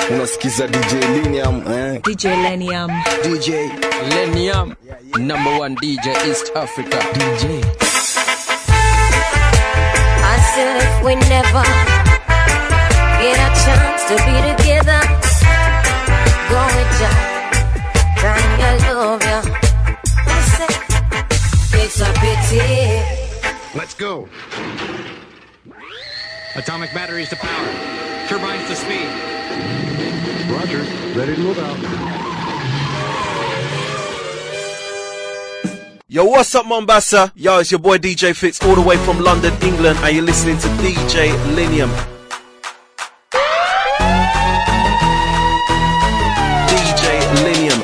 unasikiza DJ Lenium, DJ Lenium. DJ Lenium, number one DJ East Africa. DJ. I said if we never get a chance to be together, go with ya, trying to love ya. I said it's a pity. Let's go. Atomic batteries to power. Turbines to speed. Roger. Ready to move out. Yo, what's up, Mombasa? Yo, it's your boy DJ Fitz all the way from London, England, and you're listening to DJ Lenium. DJ Lenium.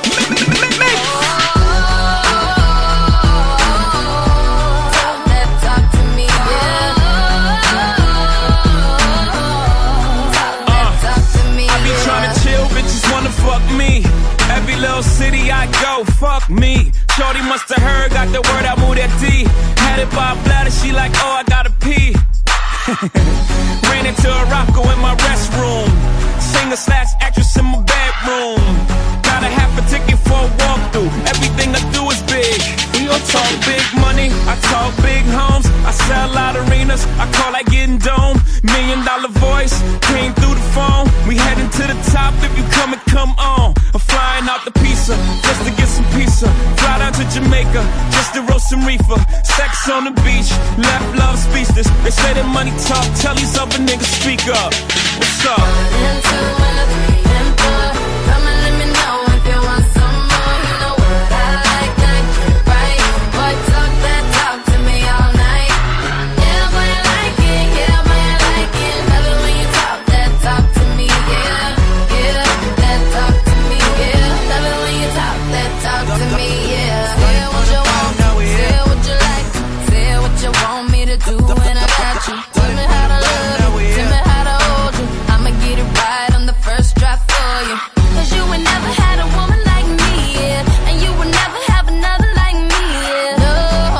Fuck me, every little city I go, fuck me. Shorty must have heard, got the word, I moved that D. Had it by a bladder, she like, oh, I gotta pee. Ran into a rocko in my restroom. Singer/actress in my bedroom. Got a half a ticket for a walkthrough. Everything I do is big. We all talk big money, I talk big homes. I sell out arenas, I call like getting dome. $1 million voice, came through the phone. We heading to the top, if you come and come on. I'm flying out the pizza, just to get some pizza. Fly down to Jamaica, just to roast some reefer. Sex on the beach, left love speechless. They say that money talk, tell these other niggas speak up. What's up? 1 and 2 and 3 and 4. Come and let me know if you want some more. You know what I like, right? Boy, talk that talk to me all night. Yeah, boy, I like it, yeah, boy, I like it. Love it when you talk that talk to me, yeah. Yeah, that talk to me, yeah. Love it when you talk that talk to me, yeah. Say what you want, say what you like. Say what you want me to do and I got you. Tell me how to love you, tell me how to hold you. I'ma get it right on the first try for you. Cause you would never had a woman like me, yeah. And you would never have another like me, yeah. No,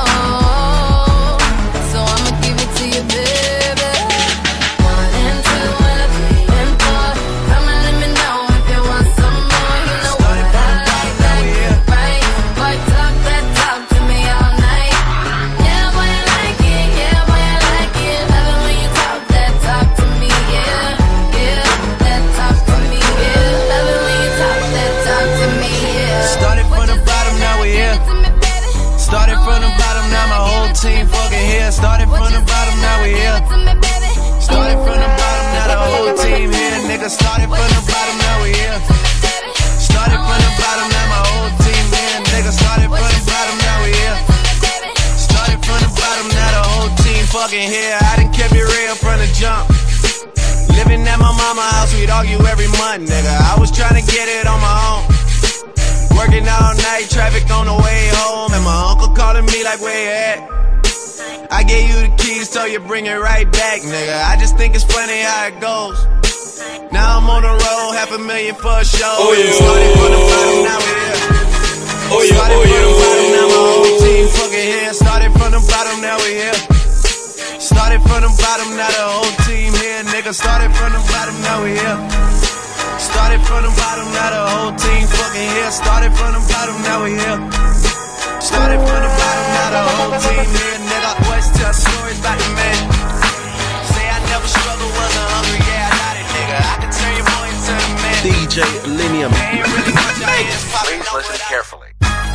so I'ma give it to you, baby. 1 and 2 and 3 and 4. Come and let me know if you want some more. You know what I like, right? Boy, talk that talk to me all night. Yeah, boy, I like it, yeah, boy, I like it. Love it when you talk that talk to me, yeah. Yeah, that talk to me, yeah. Love it when you talk that talk to me, yeah. Started from the bottom, now we here. Started from the bottom, now my whole team fucking here. Started from the bottom, now we here. Started from the bottom, now the whole team here. Nigga, started from the bottom, now we here. Started from the bottom, now my whole team here. Nigga, started from the bottom, now we here. Started from the bottom, now the whole team fucking here. I done kept it real from the jump. Living at my mama's house, we'd argue every month, nigga. I was trying to get it on my own. Working all night, traffic on the way home. And my uncle calling me like, where you at? I gave you the keys, so you bring it right back, nigga. I just think it's funny how it goes. Now I'm on the road, $500,000 for a show. Oh, yeah. Started from the bottom, now we're here. Oh, yeah, Started oh, from the yeah, bottom, now my oh, whole team fucking here. Started from the bottom, now we here. Started from the bottom, now the whole team here, nigga. Started from the bottom, now we here. Started from the bottom, now the whole team fucking here. Started from the bottom, now we here. Started from the bottom, now the whole team here, nigga. Always tell stories about the man. Say I never struggled, wasn't hungry, yeah, I got it, nigga. I can turn your boy into the man. DJ Lenium. Ain't really much out here popping. Please listen carefully.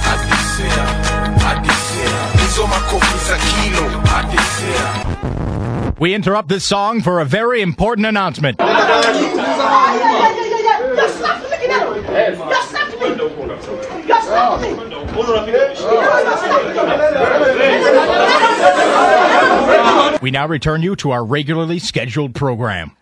We interrupt this song for a very important announcement. We now return you to our regularly scheduled program.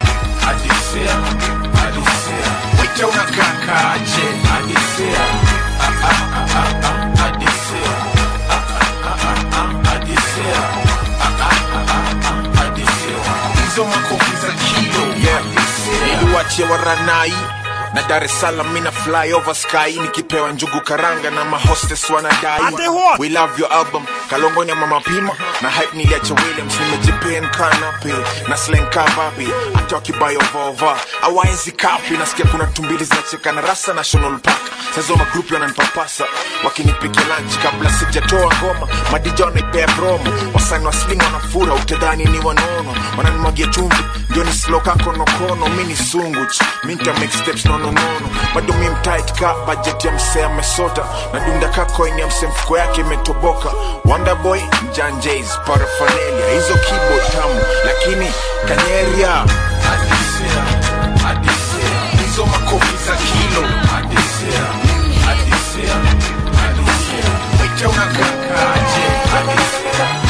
Wache waranai Na Dar es Salaam mina fly over sky, nikipewa njugu karanga na mahostess wanadai. We love your album, Kalongo ni mama pima. Na hype niliacha Williams, nimejipen kanape. Na slang kababi, atoki bayo vova. Awaenzi kapi, nasikia kuna tumbili zinacheka na Rasa National Park. Sazo magrupi wananipapasa, wakinipike lunch kabla sijatoa ngoma. Madija wanaipea promo, wasani wa sling wanafura, utedhani ni wanono. Wananimwagia chumvi, ndio ni slow kako nokono. Mini sunguch, minta make steps nono. Bado mi mtight ka budget ya msee amesota. Na dunda kako ini ya msee mfuko yake imetoboka. Wonderboy, John Jay's, paraphernalia. Hizo keyboard tamu, lakini kanyeria Adisia, Adisia. Hizo makofi za kilo Adisia, Adisia, Adisia. Wite unakaka aje Adisia.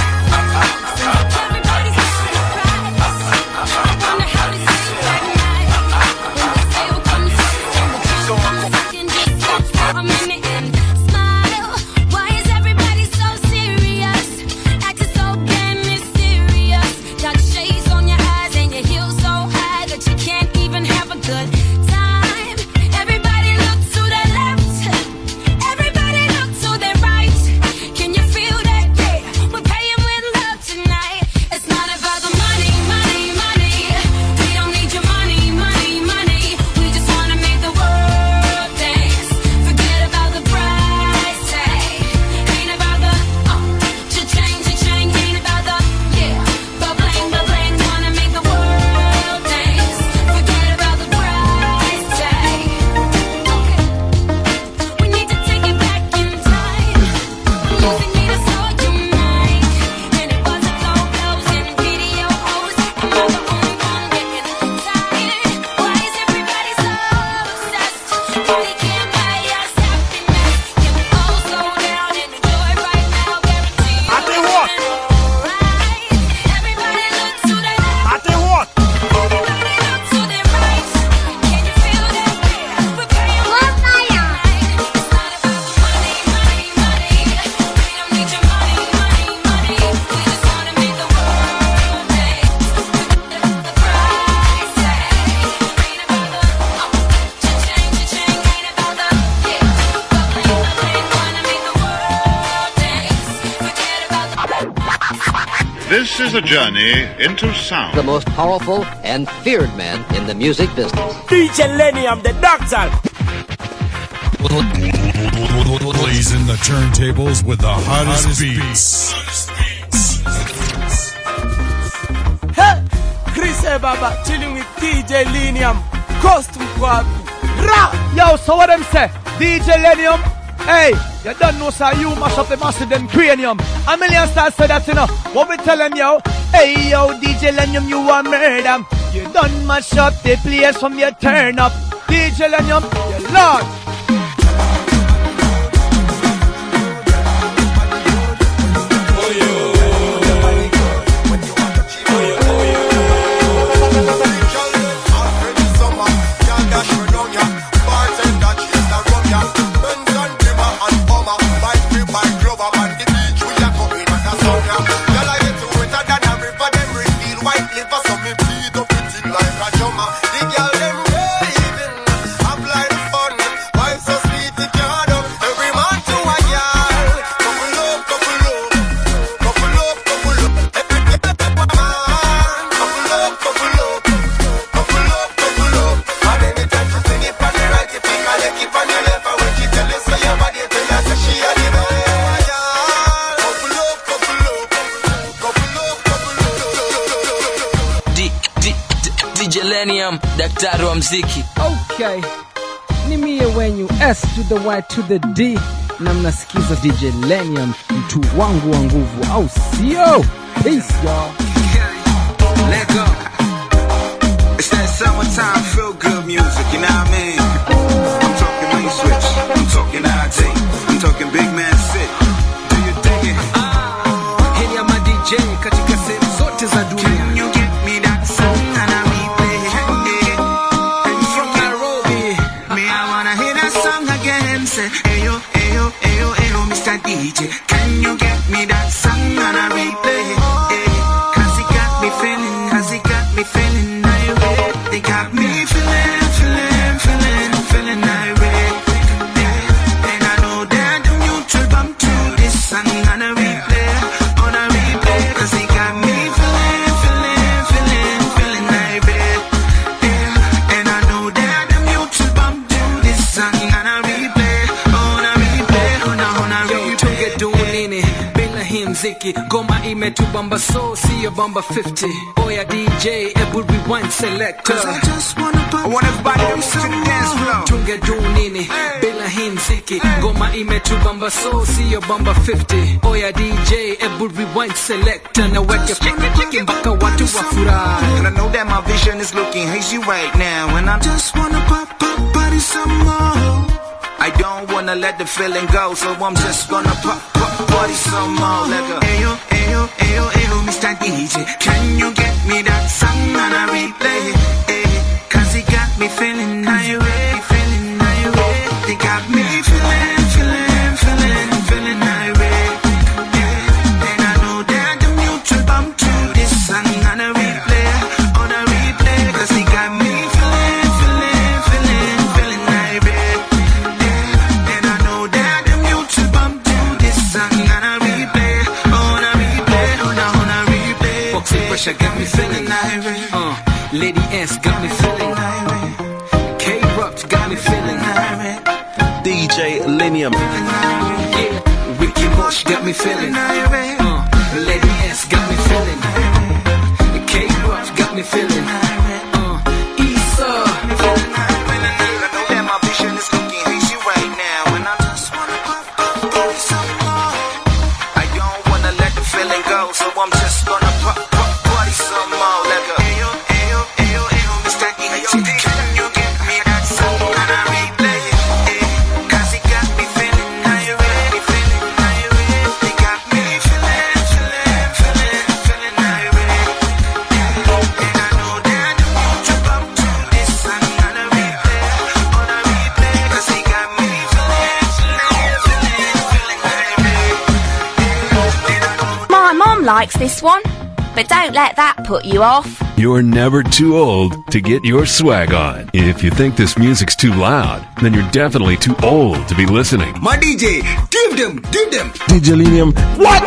This is a journey into sound. The most powerful and feared man in the music business. DJ Lenium, the doctor. Blazing the turntables with the hottest beats. Hey, Chris Baba chilling with DJ Lenium. Costume Kwabi. Ra! Yo, so what them say? DJ Lenium? Hey, you don't know, sir, you mash up the massive them cranium. A million stars say that, you know. What we tell them, yo? Hey, yo, DJ Lenium, you are murder. You done mash up the place from your turn up. DJ Lenium, you lord. Daktari wa mziki. Okay, ni mie wenyu S to the Y to the D, na mnasikiza DJ Lenium, mtu wangu wa nguvu, au sio? Peace y'all. Let go. It's that summertime feel good music, you know what I mean? I'm talking main switch, I'm talking IT, I'm talking big man sit. Do you dig it? Hili ya ma DJ katika sehemu zote za dunia. Can you get me that song and I replay it? From Nairobi, me I wanna hear that song again. Say, ayo, ayo, ayo, ayo, Mr. DJ, can you get me that song and I replay it? Cause it got me feeling, cause it got mziki, goma imetubamba so siyo bamba 50. Oya DJ, ebu rewind selector. I just wanna pop. I want everybody to move to the dance floor. Tungedu nini bila hii mziki, goma imetubamba so siyo bamba 50. Oya DJ, ebu rewind selector. Na weke chiki mpaka watu wafurahi. And I know that my vision is looking hazy right now, and I just wanna pop body some more. I don't wanna let the feeling go, so I'm just gonna pop body some more. Like a ayo, ayo, ayo, ayo, Mr. DJ, can you get me that song on a replay? Cause it got me feeling irate, feeling irate. It got me feeling, feeling, feeling, feeling irate. And I know that the mutual bump to this song on a replay, on a replay. Cause it got me feeling, feeling, feeling, feeling irate. And I know that the mutual bump to this song on a replay, on a replay, on a replay. Boxing pressure got me feeling irate. Lady S got me feeling irate. K-Rock got me feeling irate. DJ Linium. Yeah, Ricky Mosh got me feeling irate. Lady S got me feeling irate. K-Rock got me feeling irate. Issa. I know that my vision is looking hazy right now, and I just wanna pop some more. I don't wanna let the feeling go, so I'm just gonna pop body some more. Like a ayo, ayo, ayo, ayo, Mr. DJ, can you get me that song on a replay? Cause it got me feeling irate, feeling irate. It got me feeling, feeling, feeling, feeling irate. And I know that the mutual bump to this song on a replay, cause it got me feeling, feeling, feeling, feeling irate. My mom likes this one, but don't let that put you off. You're never too old to get your swag on. If you think this music's too loud, then you're definitely too old to be listening. My DJ, give them. DJ Linium. What?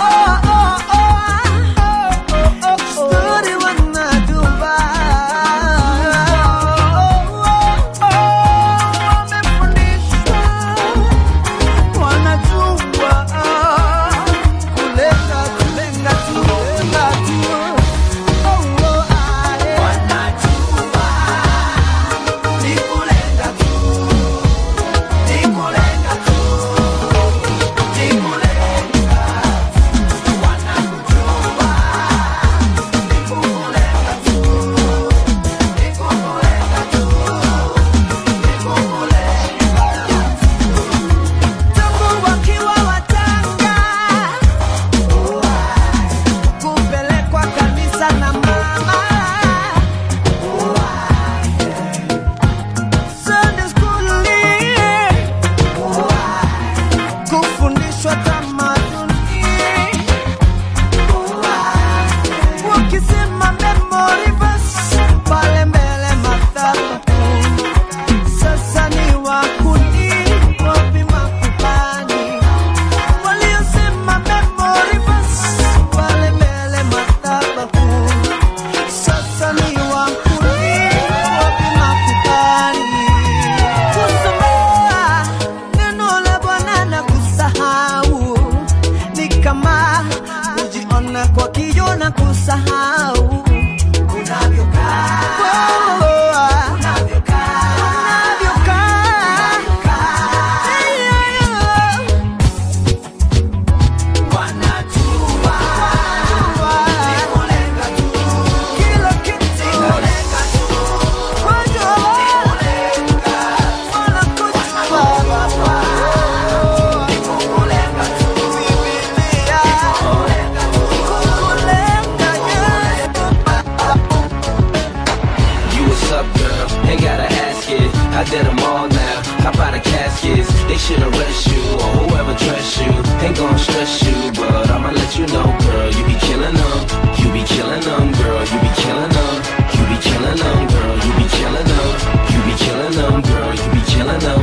I did them all now. Hop out of caskets, they should arrest you. Or whoever dressed you, ain't gon' stress you. But I'ma let you know, girl, you be killing them. You be killing them, girl, you be killing them. You be killing them, girl, you be killing them. You be killing them, girl, you be killing them.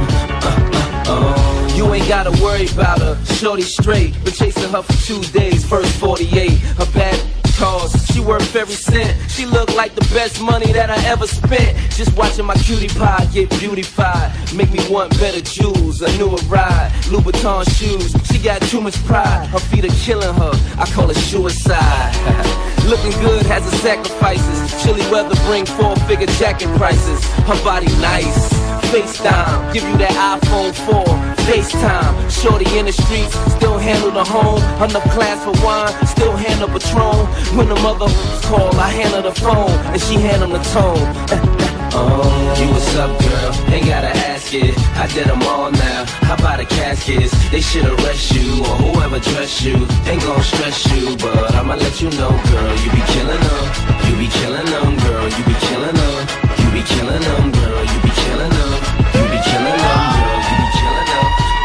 You ain't gotta worry about her, shorty straight. Been chasing her for 2 days, first 48. Her bad Louboutins, she worth every cent. She look like the best money that I ever spent. Just watching my cutie pie get beautified, make me want better jewels, a newer ride. Louboutin shoes, she got too much pride. Her feet are killing her, I call it suicide. Looking good has its sacrifices. Chilly weather bring 4-figure jacket prices. Her body nice, FaceTime, give you that iPhone 4. FaceTime, shorty in the streets, still handle the home. Enough class for wine, still handle Patron. When the mother call, I handle the phone, and she handle the tone. Oh, you what's up, girl? Ain't gotta ask it. I did them all now. How about the caskets? They should arrest you, or whoever dressed you. Ain't gon' stress you, but I'ma let you know, girl. You be killing them. You be killing them, girl. You be killing them. You be killing them, girl. You be killing them. You be killing them, girl. You be killing them.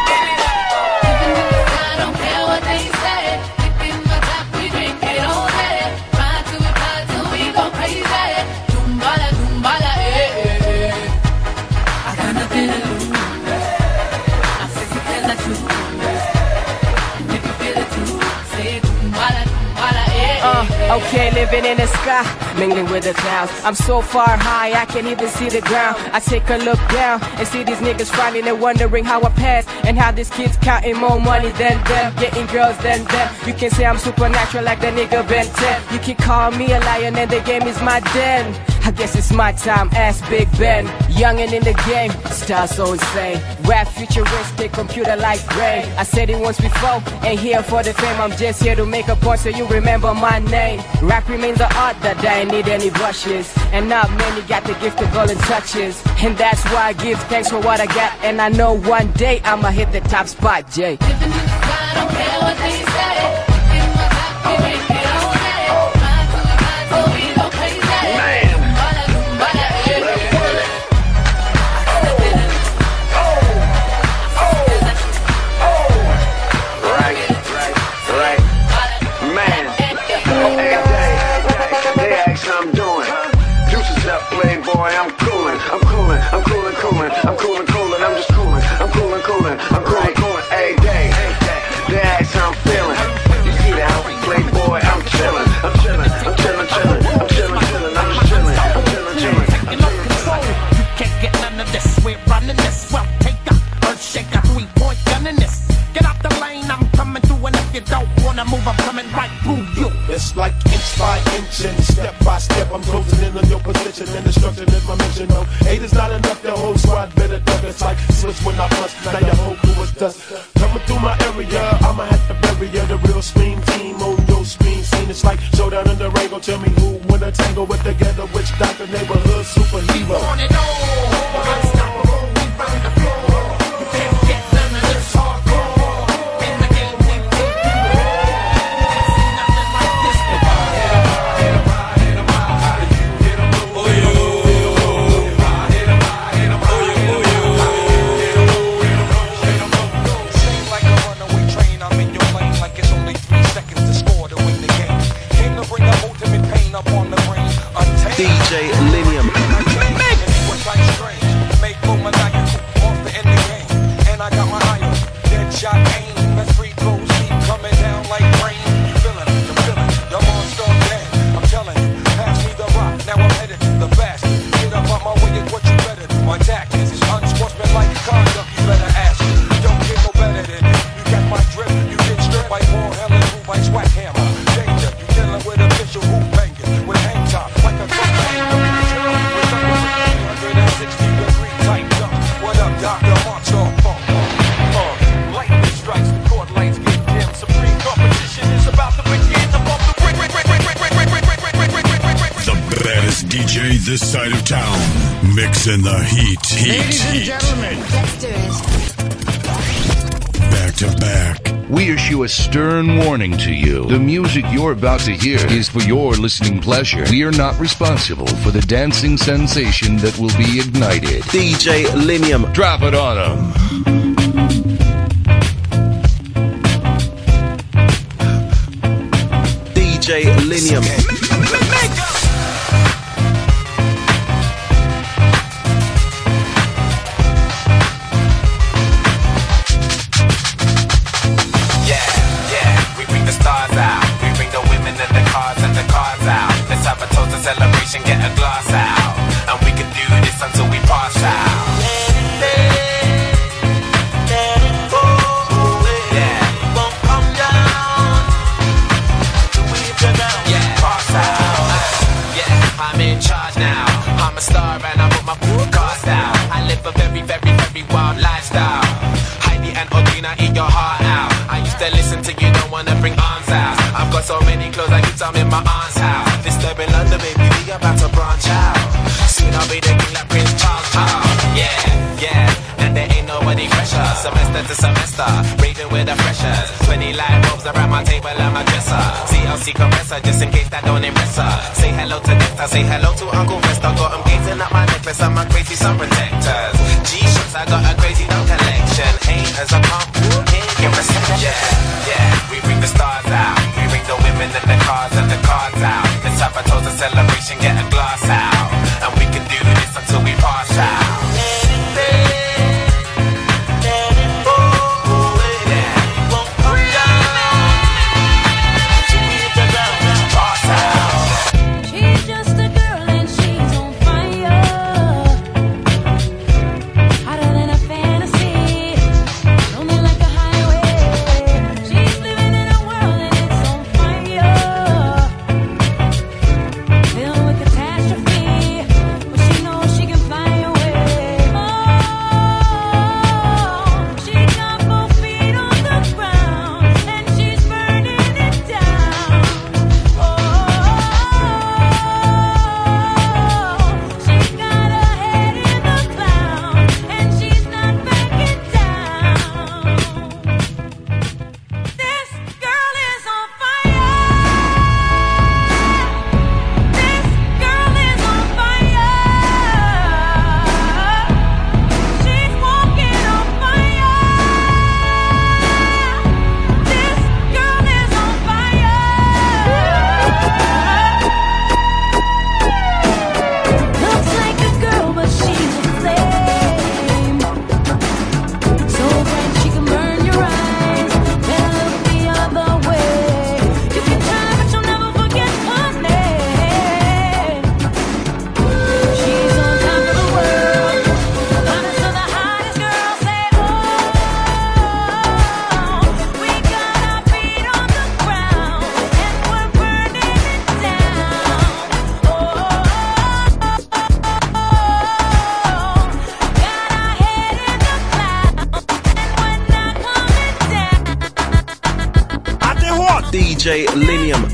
I don't care what they say. In my top, we drink it all day. Ride till we go crazy. Dumbala, dumbala, eh. I got nothing to lose. I'm sexy 'cause I choose. And if you feel it too, say dumbala, dumbala, eh. Okay, living in the sky, mingling with the clouds. I'm so far high, I can't even see the ground. I take a look down and see these niggas frowning and wondering how I pass, and how these kids counting more money than them, getting girls than them. You can say I'm supernatural like the nigga Ben 10. You can call me a lion and the game is my den. I guess it's my time, ask Big Ben. Youngin' in the game, style so insane. Rap futuristic, computer like brain. I said it once before, ain't here for the fame. I'm just here to make a point so you remember my name. Rap remains an art that I need any brushes, and not many got the gift of golden touches. And that's why I give thanks for what I got, and I know one day I'ma hit the top spot, Jay. I don't care what they say. In my top, we drink it all day. Ride till we go crazy. Dumbala, dumbala, eh. Right. Man. They ask how I'm doing. Deuces up, playboy, I'm coolin'. I'm coolin'. I'm coolin'. I'm just coolin'. I'm coolin'. I'm coolin'. Every day. They ask how I'm feeling. You see that, playboy, I'm chillin'. I'm chillin'. I'm just chillin'. Taking no control. You can't get none of this. We're running this. Well, take a earth shaker, 3-point gun in this. Get out the lane, I'm coming through, and if you don't wanna move, I'm coming right through you. It's like inch by inch and step by step, I'm closing in on your position, and destruction is my mission. No, 8 is not enough, the whole squad better duck. It's like switch when I bust, now your whole crew is dust. Coming through my area, I'ma have to bury ya. The real scream team on your screen scene. It's like showdown in the ring. Go tell me who win a tangle with the ghetto witch doctor, neighborhood superhero. On and on, unstoppable, we burn the floor. You can't get none of this hardcore. In the game, we take you all. See nothing like this before. Seems like a runaway train, I'm in your lane like it's only 3 seconds to score to win the game. Came to bring the ultimate pain up on the brain. DJ Linium. Make more maniacal, off the end the game. And I got my eye on dead shot aim. That's free throws keep coming down like rain. You feeling it, the monster dead. I'm telling you, pass me the rock, now I'm headed to the basket. Get up on my way is what you better do. My tactics is unsportsmanlike conduct, you better ask me. You don't get no better than me. You got my drip, you get stripped by Paul Helen, who by Swag Hammer. Danger, you dealing with official hoop banging with hang top like a cook hanger. With under 360-degree tight jump. What up, Dr. Monster Funk? Lightning strikes, the court lights get dim. Supreme competition is about to begin. Above the The baddest DJ this side of town. Mixing the heat. Ladies and gentlemen. Let's do it. Back to back. We issue a stern warning to you. The music you're about to hear is for your listening pleasure. We are not responsible for the dancing sensation that will be ignited. DJ Linium. Drop it on them. DJ Linium. We bring the stars out. We bring the women and the cars and the get my cast out. I live a very, very, very wild lifestyle. Heidi and Audrina, eat your heart out. I used to listen to you, don't wanna bring arms out. I've got so many clothes, I keep some in my aunt's house. Disturbing London, baby, we about to branch out. Soon I'll be the king like Prince Charles. Yeah, yeah, and there ain't nobody fresher. Semester to semester, raving with the freshers. 20 light bulbs around my table and my dresser. CLC compressor, just in case that don't impress her. Say hello to Dexter, say hello to Uncle Vesta. Got him gazing at my necklace and my crazy sun protectors. G-shirts, I got a crazy dumb collection. Haters, I can't get reception. Yeah, yeah, we bring the stars out. We bring the women and the cars and the cards out. Let's have a toast, a celebration, get a glass out. And we can do this until we pass out. DJ Linium.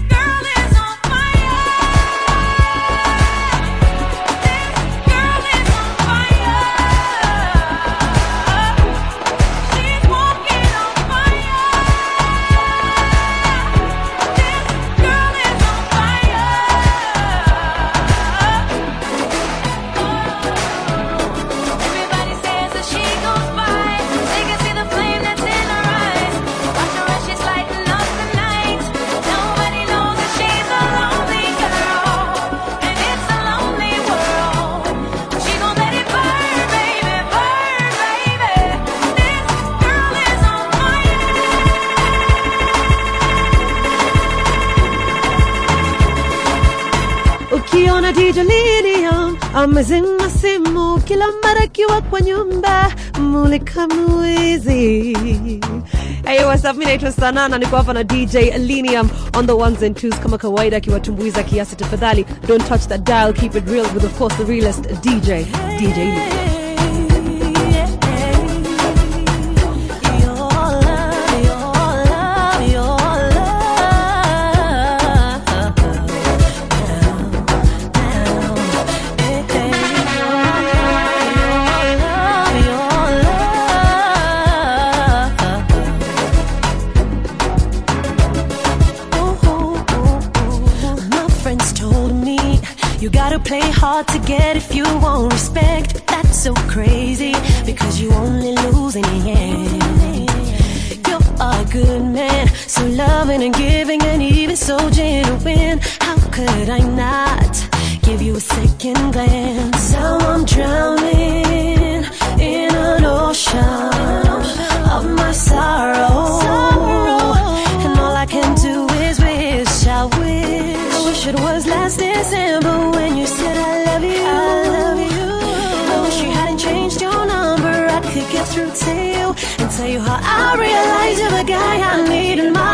Ukiona DJ Linium amezima simu kila mara kiwa kwa nyumba mulika mwizi. Hey, what's up? Mimi naitwa Sanana, niko hapa na DJ Linium on the ones and twos kama kawaida akiwatumbuiza kiasi. Tafadhali don't touch that dial, keep it real with of course the realest DJ Linium. Play hard to get if you want respect, but that's so crazy because you only lose in the end. You're a good man, so loving and giving and even so genuine. How could I not give you a second glance? Now I'm drowning in an ocean of my sorrow, and all I can do is wish, I wish it was last December when you said I love you. I wish you hadn't changed your number. I could get through to you and tell you how I realize you're the guy I need in my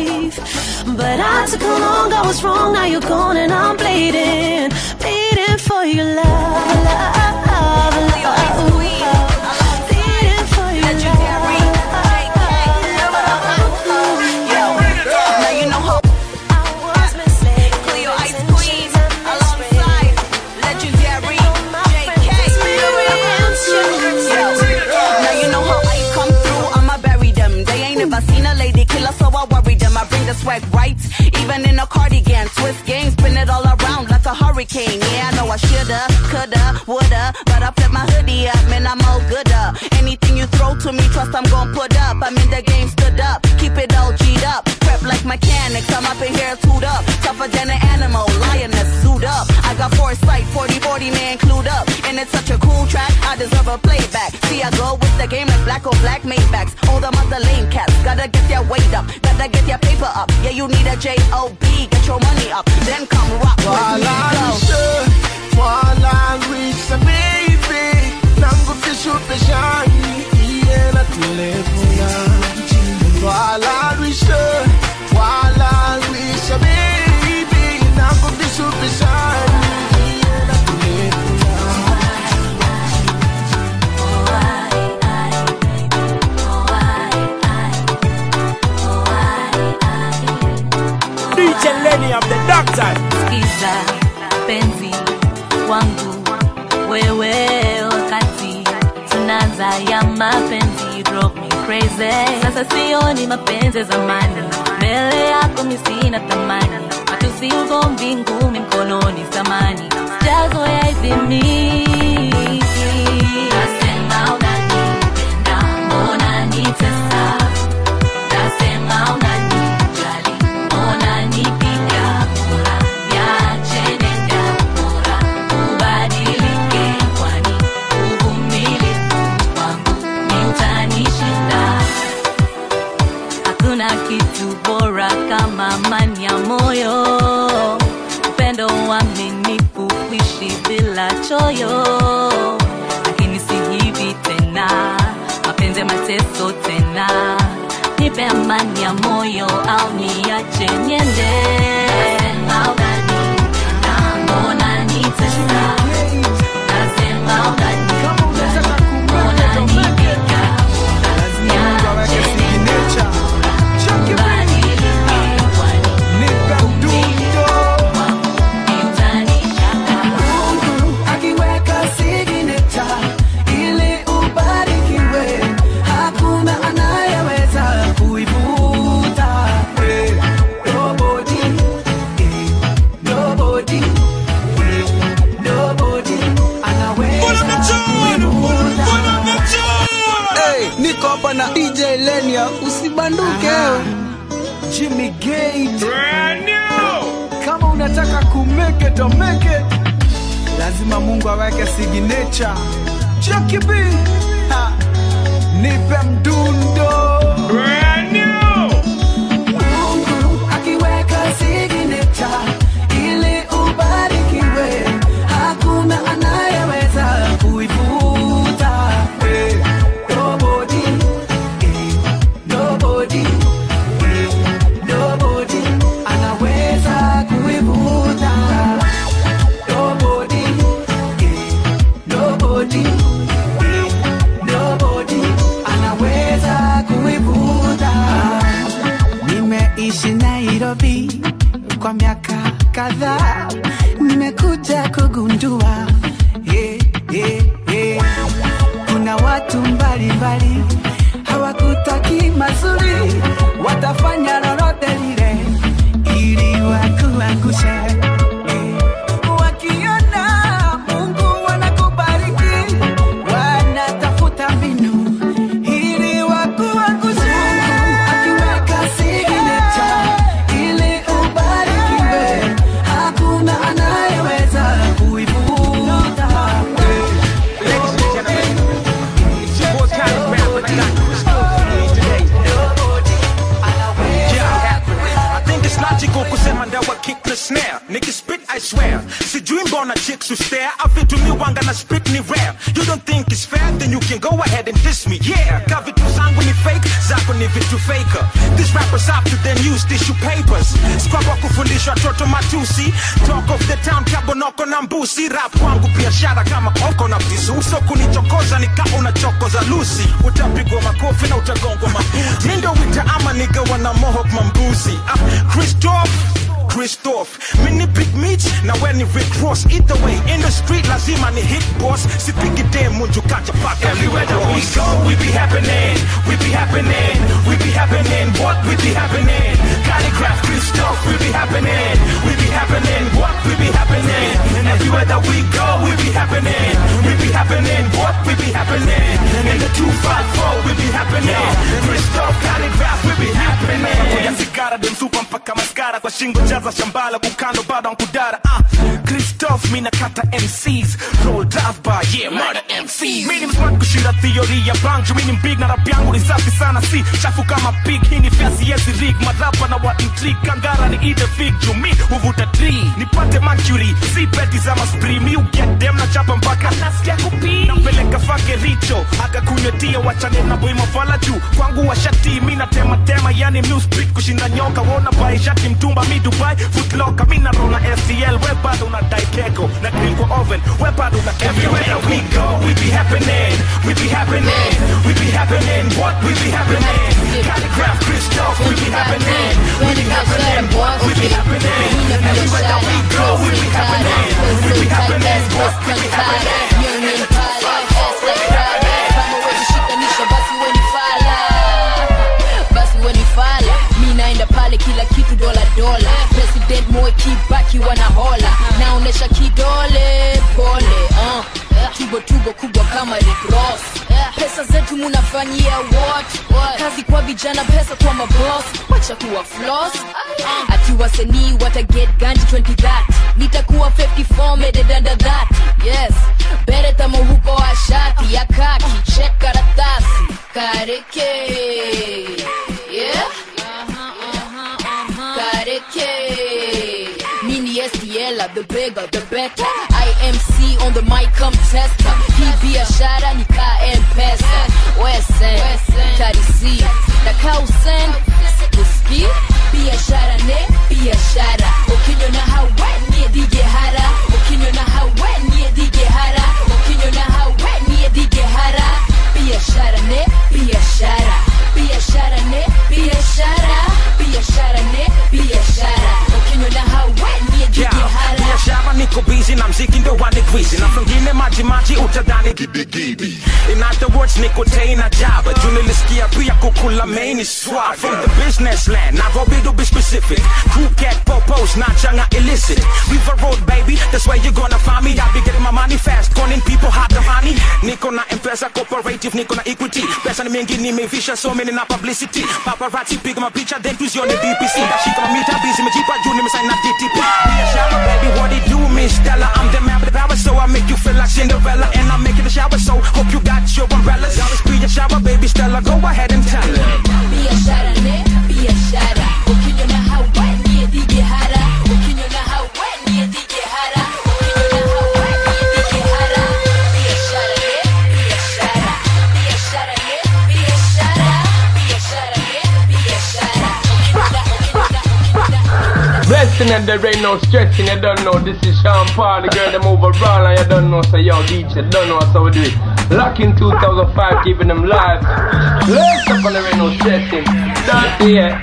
life. But I took along, I was wrong. Now you're gone and I'm bleeding for for your love, love, love. Bleeding for your legendary now you know how clear your eyes, queen, alongside legendary now you know how I come through. I'ma bury them. They ain't never seen a lady killer, so I worry them. I bring the swag right, even in a cardigan. Twist game, spin it all around like a hurricane. Yeah, I know I shoulda, coulda, woulda, but I flip my hoodie up, man, I'm all gooder. Anything you throw to me, trust I'm gon' put up. I'm in the game, stood up, keep it all G'd up. Prep like mechanics, I'm up in here tooled up. Tougher than an animal, lioness, suit up. I got foresight, 40-40 man clued up. And it's such a cool track, I deserve a playback. See, I go with the game like black on black Maybachs. All them other lame cats, gotta get their weight up, gotta get their paper up. Yeah, you need a J-O-B, get your money up, then come rock with me. DJ Lenny, I'm the doctor. Skiza, penzi wangu, wewe wakati tunaanza ya mapenzi, drop me crazy. Sasa sioni mapenzi zamani, mbele yako mimi sina thamani. Matusi ugomvi ngumi mkononi samani, sijazoea hizi mimi. Nasema unanipenda, mbona nitesa? Nasema unanijali, mbona nipiga kura? Niache nenda bora, ubadilike kwani uvumilivu wangu ni utanishinda. Hakuna kitu bora kama amani ya moyo, upendo uaminifu, kuishi bila choyo. Lakini si hivi tena, mapenzi mateso tena. Nipe amani ya moyo au niache niende. Nasema unanipenda, mbona nitesa? Nasema unanipenda, mbona nipiga kura? Niache nenda bora, ubadilike kwani uvumilivu wangu ni utanishinda. Mungu akiweka signature ili ubarikiwe, hakuna anayeweza kuivuta. Nobody, nobody, nobody anaweza kuivuta. Hey, niko hapa na DJ Lenia, usibanduke. Jimmy Gate brand new. Kama unataka kumake it or make it, lazima Mungu aweke signature. Jackie B, ha, nipe mdundo brand new. Mungu akiweka signature ili ubarikiwe, hakuna anayeweza kuivuta. Nobody, nobody, nobody anaweza kuivuta. Nobody, nobody, nobody anaweza kuivuta. Nimeishi Nairobi kwa miaka kadhaa, nimekuja kugundua kuna watu mbalimbali hawakutaki mazuri, watafanya lolote lile ili wakuangushe. Wakiona Mungu wanakubariki, wanatafuta mbinu ili wakuangushe. Akiweka signature ili ubarikiwe, hakuna anayeweza kuivuta. Kusema ndawa kick the snare, nigga spit I swear. Sijui mbona chicks who stare, I feel to me wanga na spit ni rare. You don't think it's fair, then you can go ahead and diss me, yeah. Kavitu zangu ni fake, zako ni vitu faker. These rappers have to then use tissue papers. Squabwa kufundisha toto matusi. Talk of the town, kabonoko na mbusi. Rap wangu biashara kama koko na visu. Uso kunichokoza nika unachokoza lusi. Utapigwa makofi na utagongwa mabuti. Mindo wita ama nigga wana mohawk mambusi. Christoph, mini big meats, now when you Rick Ross. Either way, in the street, lazima ni hit boss. Si pigi dem, munju kacha pack. Everywhere that we go, we be happening. We be happening. We be happening. What we be happening? Calligraph Christoph, we be happening. We be happening. What we be happening? And everywhere that we go, we be happening. We be happening. What we be happening? In the 254, we be happening. Christoph, calligraph, we be happening. Kuya sigara, dem supa mpaka maskara. Kwa shingo jaza shambala, kukando bado nkudara. Christoph, mina kata MCs. Roll drive by, yeah, murder MCs. Mini msmart kushinda theory ya banjo. Mini mbig na rap yangu ni safi sana, si chafu kama pig. Hii ni fiasi yezi rig, marapa na wa intrigue. Kangara ni ide fig, jumi uvuta tree. Nipate Mercury, si peti za maspri. Mi uget dem na chapa mpaka nasikia kupi. Napeleka fake richo, aka kunyetia wachane na boy mafala juu. Kwangu wa shati, mina tema yani music kushinda nyoka. Wona bai shati mtumba mi Dubai, footlocker. Mina rona STL, we bado una daikeko. Na grill kwa oven, we bado una keko. Everywhere we go, we be happening. We be happening. We be happening. What we be happening? Calligraph Christoph, we be happening. We be happening. What we be happening? Everywhere that we go, we be happening. We be happening. What we be happening? Union Pala, fast like Prada. Kama wewe shikanisha basi wewe ni fala. Basi wewe ni fala. Mimi naenda pale kila kitu dola. President Moi Kibaki wanahola. Naonesha kidole pole. Tubo kubwa kama Rick Ross. Pesa zetu munafanyia what? Kazi kwa vijana, pesa kwa maboss. Wacha kuwa floss. Ati wasanii wata get ganji 20 that. Nitakuwa 54 made under that. Yes, bere tamo huko wa shati ya kaki. Check karatasi Kareke. Yeah, Kareke. Mini STL, the bigger, the better. IMC on the mic, come tester. He biashara ni Mpesa. Wesen, Tarisi. Na kausen, Kuski. Biashara ne, biashara. Okinyo na hawe ni dige hara. Okinyo na hawe ni dige hara. Okinyo na hawe ni dige hara. Biashara ne, biashara. Biashara ne, biashara. Biashara ne, biashara. Okinyo na hawe ni dige hara. Biashara niko busy na mziki ndo wani quizi. Na fungine maji utadani gidi. In other words, niko tena jaba. Junilisikia pia kukula maini swap. From the business land, Nairobi to be specific. Crew cat popos, not changa illicit. River road baby, that's where you gonna find me. I be getting my money fast, calling people hot to honey. Niko na Mpesa cooperative, niko na equity. Pesa ni mingi nimevisha, so many na publicity. Paparazzi piga mapicha, then tuzione DPC. Dashika mamita busy, mejipa juu nimesign na DTP. Biashara baby, what it do, Miss Stella? I'm the man with the power, so I make you feel like Cinderella. And I'm making the shower, so hope you got your umbrellas. Always be a shower, baby Stella, go ahead and tell her. Biashara ne, biashara. Okinyo na hawe ni dige hara. Okinyo na hawe ni dige hara. Okinyo na hawe ni dige hara. Biashara ne, biashara. Biashara ne, biashara. Biashara ne, biashara. Blessing and there ain't no stressing, you don't know. This is Sean Paul, the girl them overall, and you don't know, so yo, DJ, don't know how we do it. Lock in 2005, keeping them live. Let's up on there ain't no stressing. Don't hear.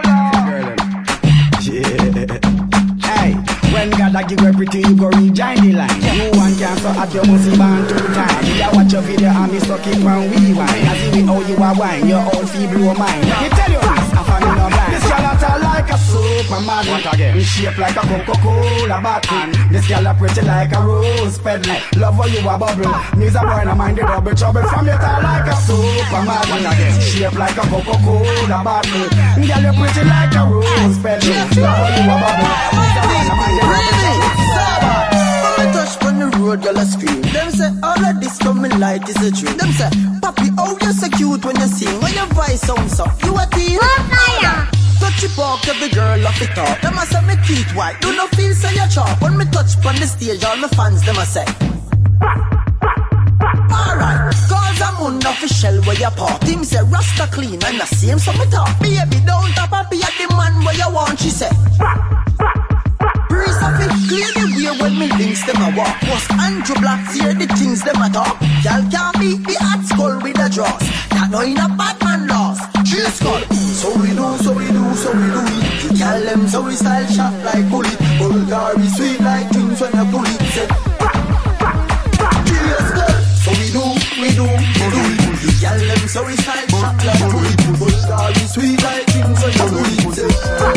Hey, when God I give everything, you go rejoin the line. You want cancer at your musty band 2 times. I watch your video and me stuck it when we wine. I see how you are wine, your old feeble mind. Me tell you this, I'm funny no blind. This girl out like a Superman. What again? Me shape like a Coca-Cola bottle. This girl a pretty like a rose petal. Love how you a bubble. Me's a boy no mind the double trouble. From your tall like a Superman. What again? Shape like a Coca-Cola bottle. Girl you pretty like a rose petal. Love how you a bubble. Me's a boy no mind the double trouble. When me touch on the road, girl a scream. Them say all of this coming light is a dream. Them say, Papi, oh you so cute when you sing. When your voice sounds so, you a teen. Touch your walk, every girl off the top. Them a say me teeth white, do not feel so you chop. When me touch on the stage, all my fans them a say. Alright, cause I'm unofficial where you pop. Him say Rasta clean, I'm the same, so me talk. Baby, don't tap and be at the man where you want, she say. Breeze of it, clear the way when me links them a walk. Was Andrew Black hear the things them a talk. Y'all can't beat the hot skull with a draws. That no in a bad man loss. Tree skull. So we do, so we do, so we do it. You tell them so we style shot like bullet. Bulgari sweet like things when you pull it. Say, tree skull. So we do, we do, we do it. You tell them so we style shot like bullet. Bulgari sweet like things when you pull it. Say,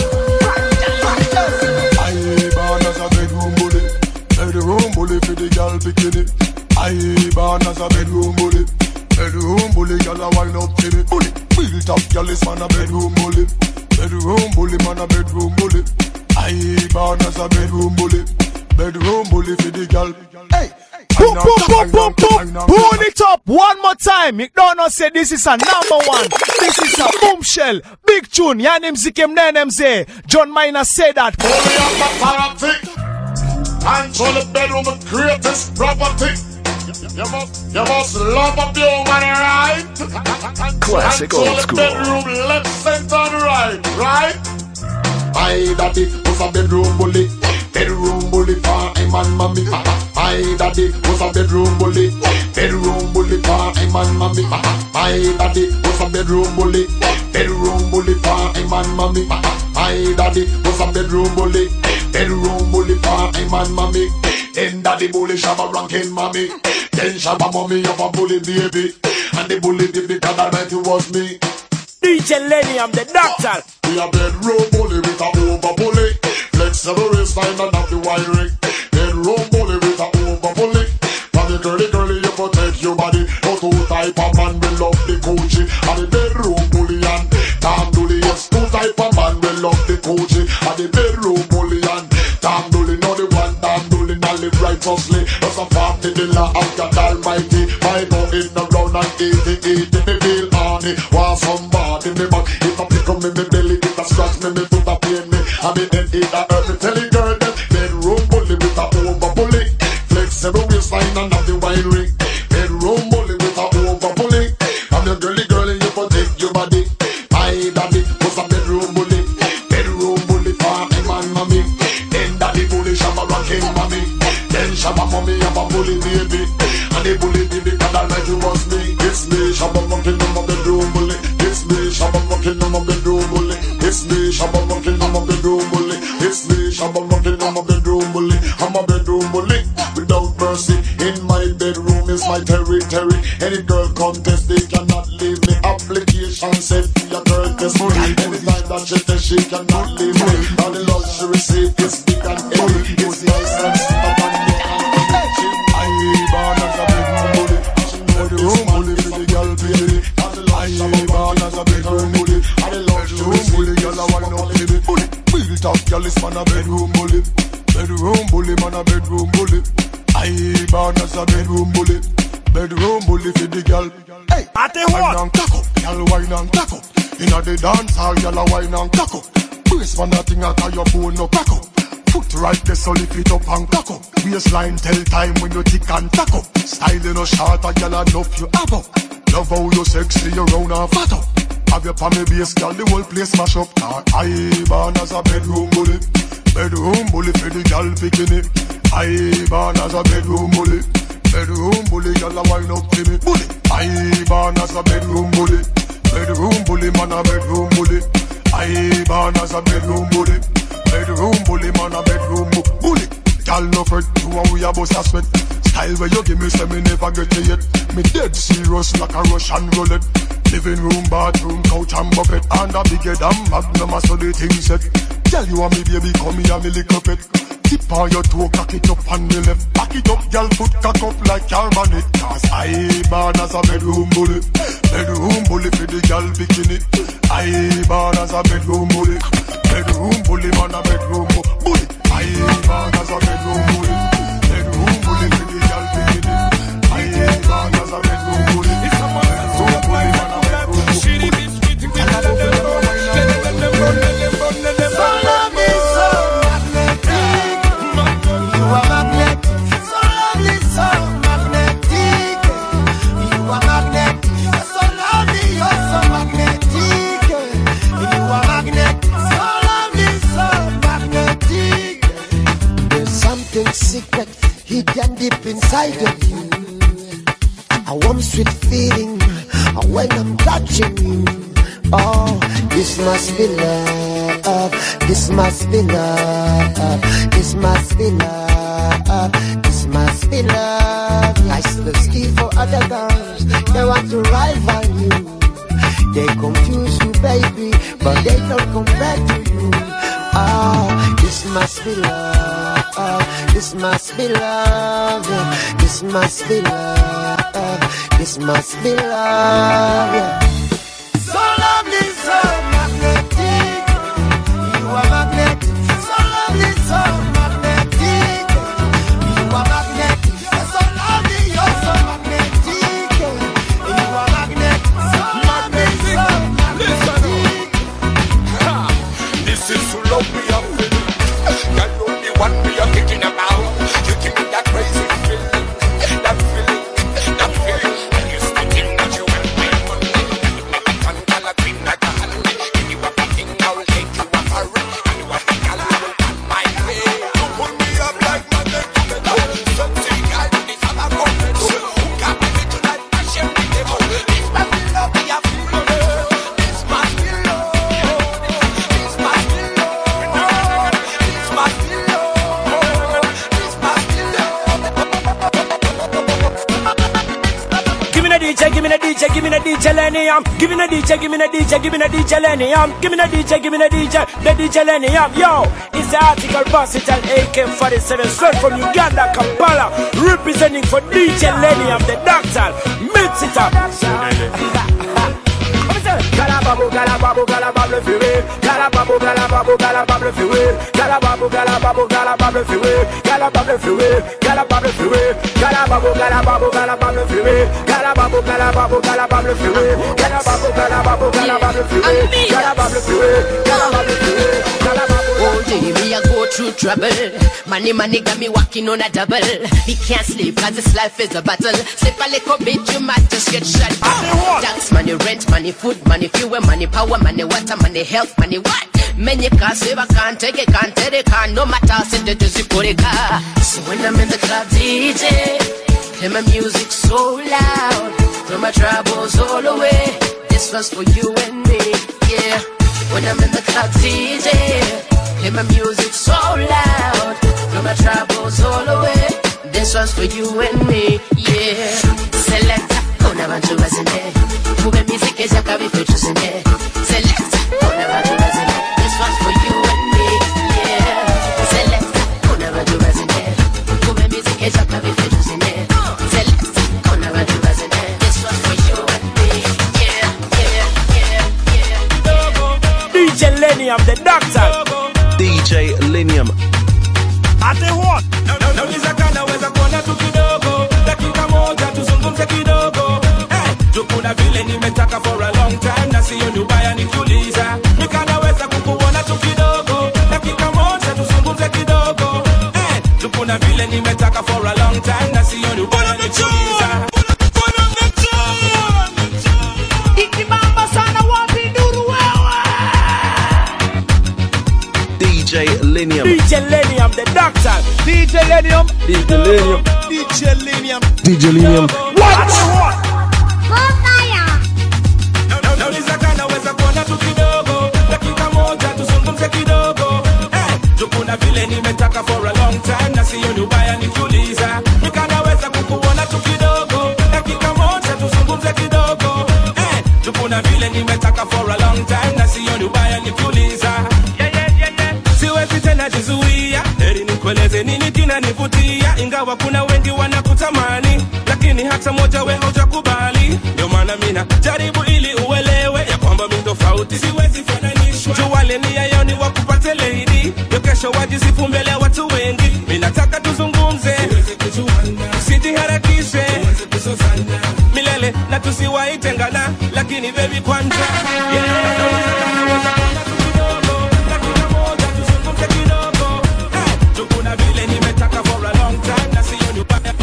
bedroom bully for the girl bikini. I born as a bedroom bully. Bedroom bully, girl a wine up to me. Bully, built up, girl is man a bedroom bully. Bedroom bully, man a bedroom bully. I born as a bedroom bully. Bedroom bully for the girl. Hey. Boom, boom, boom, boom, boom. Burn it up one more time. McDonald said this is a number one. This is a bombshell. Big tune. Yanim Zikem Nenemze. John Minor said that. Only up a party. And so the bedroom the greatest property. You must love up your woman, right? Classic old school. Bedroom left, center, and right? My daddy was a bedroom bully. Bedroom bully for him and mommy. My daddy was a bedroom bully. Bedroom bully for him and mommy. My daddy was a bedroom bully. Bedroom bully for him and mommy. My daddy was a bedroom bully. Bedroom bully for him and mommy. Then daddy bully shabba ranking mommy. Then shabba mommy of a bully baby. And the bully did because I meant it was me. DJ Lenny, I'm the doctor. We a bedroom bully with a over bully. Flexible waistline and have the wiring. Bedroom bully with a over bully. And the girly you protect your body. No two type of man will love the coochie. And the bedroom bully and Tom Dooley. Yes, two type of man will love the coochie. And the bedroom bully and Tom Dooley. No the one Tom Dooley not live righteously. That's a 40 the law of God Almighty. My go in the ground and 80 me feel honey. Want somebody me back. If I pick up me belly, if I scratch me put a pain me. I mean then it a hurt me. Tell the girl that bedroom bully with a over bully. Flexible waistline and have the wine ring. Bedroom bully with a over bully. I'm your girly you protect your body. My daddy was a bedroom bully. Bedroom bully for him and mommy. Then daddy bully shabba rocking mommy. Then shabba mommy have a bully baby. And the bully baby God almighty was me. It's me shabba rocking on my bedroom bully. It's me shabba rocking on my bedroom bully. It's me shabba rocking on my bedroom bully. It's me shabba rocking on my bedroom bully. I'm a bedroom bully without mercy. In my bedroom is my territory. Any girl contest they cannot leave me. Application said be a girl test me. Anytime that she test she cannot leave me. And the love she receive is big and heavy. It's nice and sweet and I born as a bedroom bully. Bedroom bully for the girl baby. I born as a bedroom bully. And the love she receive girl I want no baby. Built up girl is man a bedroom bully. Bedroom bully man a bedroom bully. I born as a bedroom bully. Bedroom bully for the girl. Hey, at the wine and cock up, girl wine and cock up. Inna the dance hall, girl a wine and cock up. Brace man a thing at your phone no crack up. Foot right there so lift it up and cock up. Waistline tell time when you tick and tack up. Style you no short, a girl enough you have up. Love how you sexy, you round and fat up. Have your palmy base, girl, the whole place smash up. I born as a bedroom bully. Bedroom bully for the girl bikini. I born as a bedroom bully. Bedroom bully, girl a wine up to me. Bully. I born as a bedroom bully. Bedroom bully, man a bedroom bully. I born as a bedroom bully. Bedroom bully, man a bedroom bully. Girl no fret, you and we a bust a sweat. Style where you give me, say me never get it yet. Me dead serious like a Russian roulette. Living room, bathroom, couch and buffet. And a bigger than Magnum, so the thing set. Tell you and me baby, come here, me lick up it. Tip on your toe, cock it up on the left. Back it up, girl, foot cock up like carbonate. Cause I born as a bedroom bully. Bedroom bully for the girl bikini. I born as a bedroom bully. Bedroom bully, man a bedroom bully. I born as a bedroom bully. Bedroom bully for the girl bikini. I born as a bedroom bully. It's a man that's so bully, man a bedroom bully. a warm sweet feeling when I'm touching you. Oh, this must be love. This must be love. This must be love. This must be love. I still ski for other girls. They want to rival you. They confuse you, baby, but they don't compare to you. Oh, this must be love. This must be love. This must be love. This must be love. Yeah. So lovely, so magnetic. You are magnetic. So lovely, so magnetic. You are magnetic. You're so lovely, you're so magnetic. You are magnetic. So lovely, so magnetic. This is so lovely, I'm feeling. You know the one we are kicking about. You give me that crazy feeling. That feeling, that feeling. I used to think that you were my money. I'm gonna be like a honey. If you are fucking, I'll take you up a ring. And you are the girl who will come my way. You pull me up like magnet to the door. Something I do this other government. Who got me tonight? I share with them. This must be love, we are feeling. This must be love. This must be love. This must be love. This must be love. Give me the DJ, give me the DJ, give me the DJ Lenium. Give me the DJ, give me the DJ, give me the DJ Lenium. Give me the DJ, give me the DJ Lenium. Yo, it's the article boss, it's an AK-47 straight from Uganda, Kampala, representing for DJ Lenium, the doctor. Mix it up. Galababu, galababu, galababu, fiwe. Galababu, galababu, galababu, fiwe. Galababu, galababu, galababu, fiwe. Galababu, fiwe. Galababu, fiwe. Galababu, galababu, galababu, fiwe. Galababu, galababu, galababu, fiwe. Galababu, galababu, galababu, fiwe. Galababu, fiwe. Galababu, fiwe. Galababu. Oh, yeah, me I go through trouble. Money got me walking on a double. Me can't sleep 'cause this life is a battle. Sleep a little bit, you might just get shot. Tax money, rent money, food money, fuel money, power money, water money, health money, what? Many can't save, I can't take it, can't take it, can't no matter, send it to Ziporika. So when I'm in the club, DJ, play my music so loud, throw my troubles all away. This was for you and me, yeah. When I'm in the club, DJ, play my music so loud, throw my troubles all away. This was for you and me, yeah. Select, oh, never to resonate. Move music is a cavi for choosing it. Select, oh, never to resonate. This was for you and me, yeah. Select, oh, never to resonate. Move music is a cavi for choosing it. Select, oh, never to resonate. This was for you and me, yeah, yeah, yeah, yeah. DJ Lenium, the doctor. DJ Lenium. Ate what? Nauliza kana weza kuona tu kidogo. Dakika moja tuzungumze kidogo. Juu kuna vile nimetaka for a long time. Na siyo nyubaya nikiuliza. Nikanaweza kukuona tu kidogo. Dakika moja tuzungumze kidogo. Juu kuna vile nimetaka for a long time. Na siyo nyubaya nikiuliza. Ikibamba sana wapi nduru wewe. DJ Lenium. DJ Lenium, the doctor. DJ Lenium. DJ Lenium. DJ Lenium. DJ Lenium. What? Nauliza kana weza kuona tu kidogo. Dakika moja tuzungumze kidogo. Juu kuna vile nimetaka for a long time. Na siyo nyubaya nikiuliza. Nikanaweza kukuona tu kidogo. Dakika moja tuzungumze kidogo. Juu kuna vile nimetaka for a long time. Na siyo nyubaya nikiuliza. Siwezi tena jizuia. Heri nikueleze nini kinanivutia. Ingawa kuna wengi wanakutamani, lakini hata moja we hujakubali. Ndio maana mina jaribu ili uelewe ya kwamba mimi tofauti, siwezi fananishwa. Juwale nia yao ni wakupate lady, yo kesho wajisifu mbele ya watu wengi. Mimi nataka tuzungumze, usijiharakishe, milele na tusiwahi tengana, lakini baby kwanza, kuna vile nimetaka for a long time. Na siyo nyubaya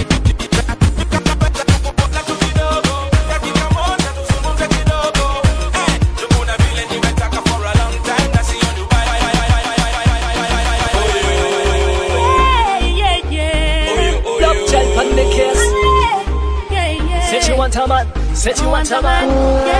want a man. Said you want a man.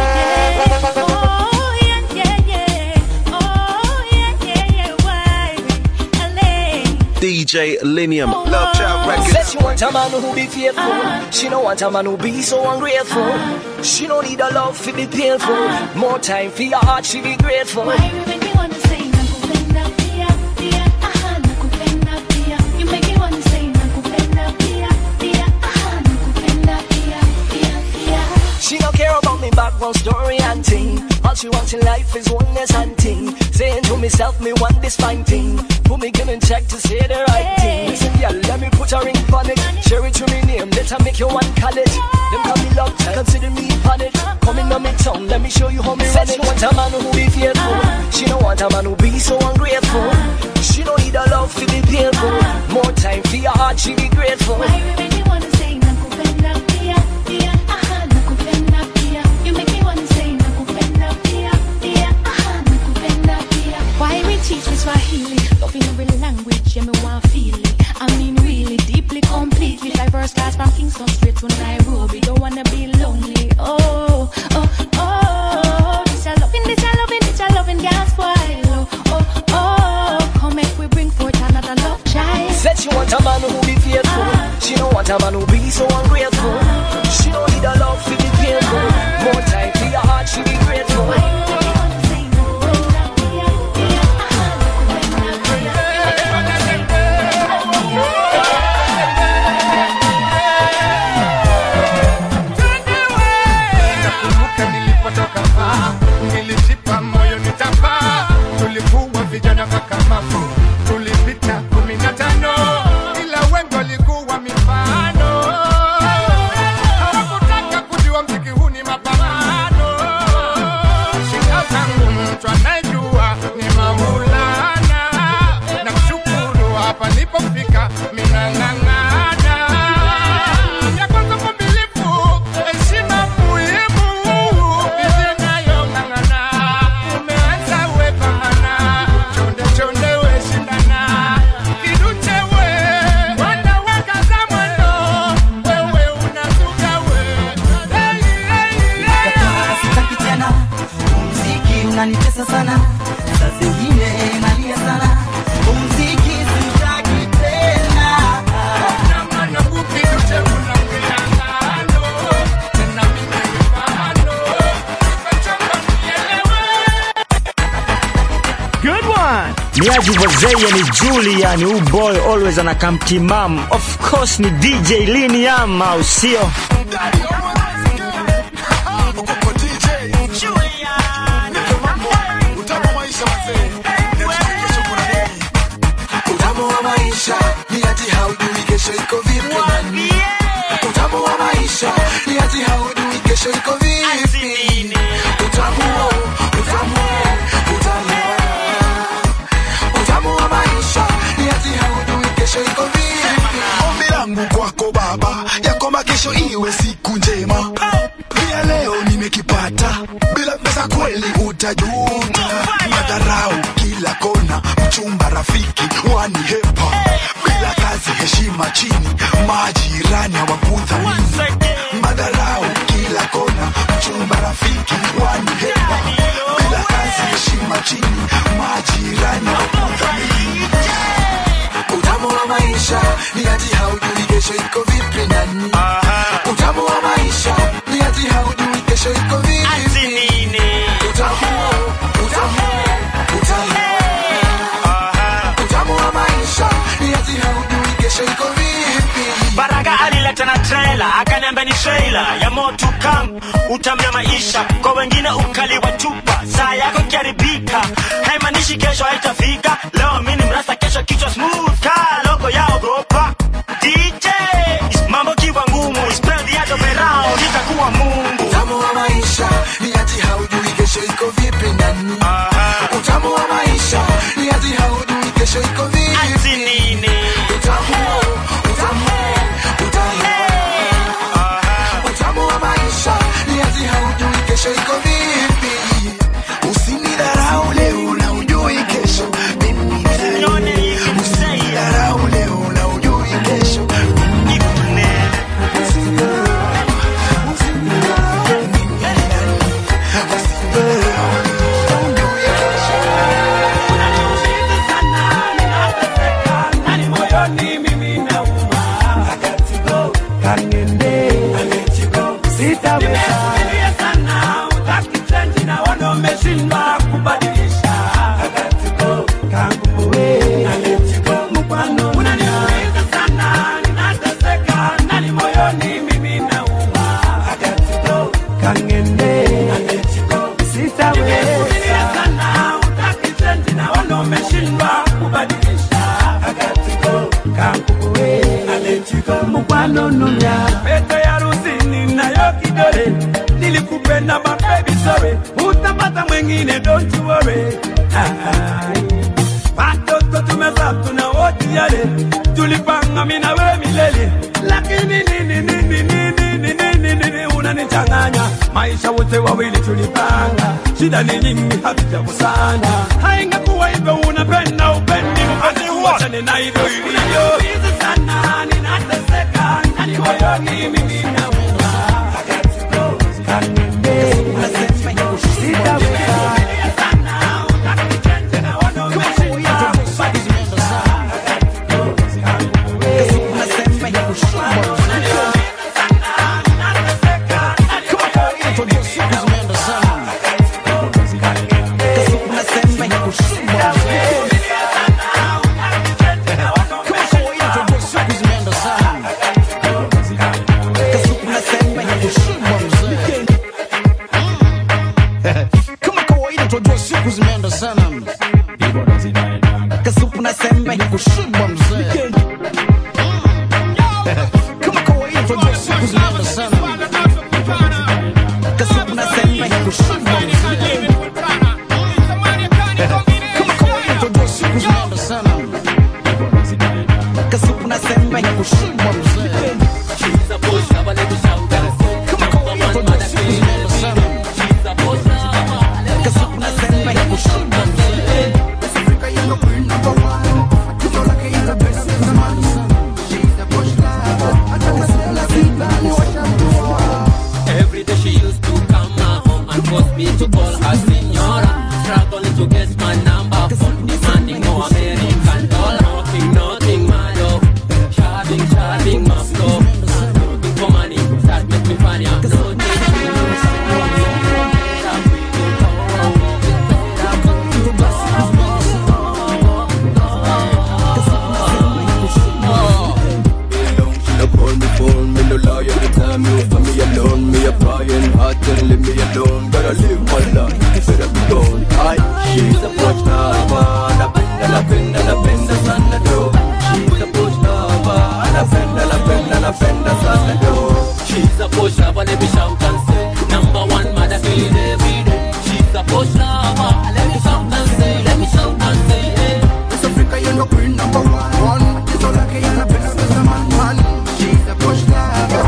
DJ Linium. Love Child Records. Said she want a man who be faithful. She don't want a man who be so ungrateful. She don't need a love to be painful. More time for your heart, she be grateful. Why you make me wanna say nakupenda pia pia aha nakupenda pia. You make me wanna say nakupenda pia pia aha nakupenda pia pia pia. She don't care about me background story and thing. All she wants in life is oneness and thing. Saying to myself, me want this fine thing. Put me gun and check to say the right thing. Listen, yeah, let me put a ring on it. Share it to me name, let her make you one college. Them call me love, consider me on it. Come in on me tongue, let me show you how me run it. She want a man who be faithful. She don't want a man who be so ungrateful. She don't need a love to be painful. More time for your heart, she be grateful. Why you make me wanna say nakupenda pia pia aha nakupenda pia. You make me wanna say nakupenda pia pia aha nakupenda pia. Why we teach me Swahili? Loving every language, yeah, me want feel it. I mean really, deeply, completely. Diverse class from Kingston straight to Nairobi. Don't wanna be lonely. Oh, oh, oh. This a loving, this a loving, this a loving gas spoil. Oh, oh, oh. Come make we bring forth another love child. Said she want a man who be faithful. She don't want a man who be so ungrateful. She don't need a love to be painful. More time for your heart, she be grateful. Nilijipa moyo nitapa, tulikuwa vijana kakamavu, tulipita 15, ila wengi walikuwa mifano. Hawakutaka kujua mziki huu ni mapambano. Shida zangu mtu anayejua ni Maulana, na kushukuru hapa nilipofika minang'ang'ana. Ya kwanza kumbilifu, heshima muhimu. Unanitesa sana, saa zingine nalia sana. Muziki sitaki tena. Good one. Niaji Vazaya ni Julia, ni U-boy always anakamtimam. Of course ni DJ Linium, au sio? Utamu wa maisha ni ati haujui kesho iko vipi. Utamu wa maisha ni ati haujui kesho iko vipi. Utamu wa maisha ni ati haujui kesho iko vipi. Ombi langu kwako Baba, ya kwamba kesho iwe siku njema. Pia leo nimekipata, bila pesa kweli utajuta. Madharau kila kona, mchumba rafiki wanihepa. Bila kazi heshima chini, majirani hawakuthamini. Madharau kila kona, mchumba rafiki wanihepa. Bila kazi heshima chini, majirani hawakuthamini. Utamu wa maisha ni ati haujui kesho iko vipi nani. Utamu wa maisha ni ati haujui kesho iko vipi. Utamu wa maisha ni ati haujui kesho iko vipi. Baraka alileta na trailer, akaniambia ni trailer ya moto kam. Utamia maisha kwa wengine ukali wa chupa. Saa yako kiaribika, haimanishi kesho haitafika. Leo mimi mrasta, kesho kichwa smooth. Ka logo ya ogopa DJ, mambo kiwa ngumu, spell the other way round, nitakuwa Mungu. Utamu wa maisha ni ati haujui kesho iko vipi nani. Utamu wa maisha ni ati haujui kesho iko vipi. Utamu wa maisha ni ati haujui kesho iko vipi. Usinidharau leo na ujui kesho. Usinidharau leo na ujui kesho. unanichanganya, maisha wote wawili tulipanga, shida ni nyingi hatujakosana. Haingekuwa hivyo unapenda upendi, uachane na hivyo hivyo. Hizi sana ninateseka, nani moyoni mimi na wewe. Kasupu na sembe ni kushibwa mzee. Kama kawaida tunajua siku zinaenda sana. Kasupu na sembe ni kushibwa mzee. Kama kawaida tunajua siku zinaenda sana. Kasupu na sembe ni kushibwa mzee. She's a boss, I wanna be shouting. Kama kawaida tunajua siku zinaenda sana. She's a boss, kasupu na sembe ni kushibwa mzee. Every day she used to come home and force me to call her senora, struggling to get my number phone, demanding more American dollar. Nothing, Mario, shopping, Moscow, looking for money, that make me funny. Me a crying, heart telling me alone. Gotta live my life, better be gone. She's a push lover, la penda sana do. She's a push lover, la penda sana do. She's a push lover, let me shout and say, number one mother feeling every day. She's a push lover, let me shout and say, hey. This Africa, you're no queen number one. It's all like you're not better man. She's a push lover,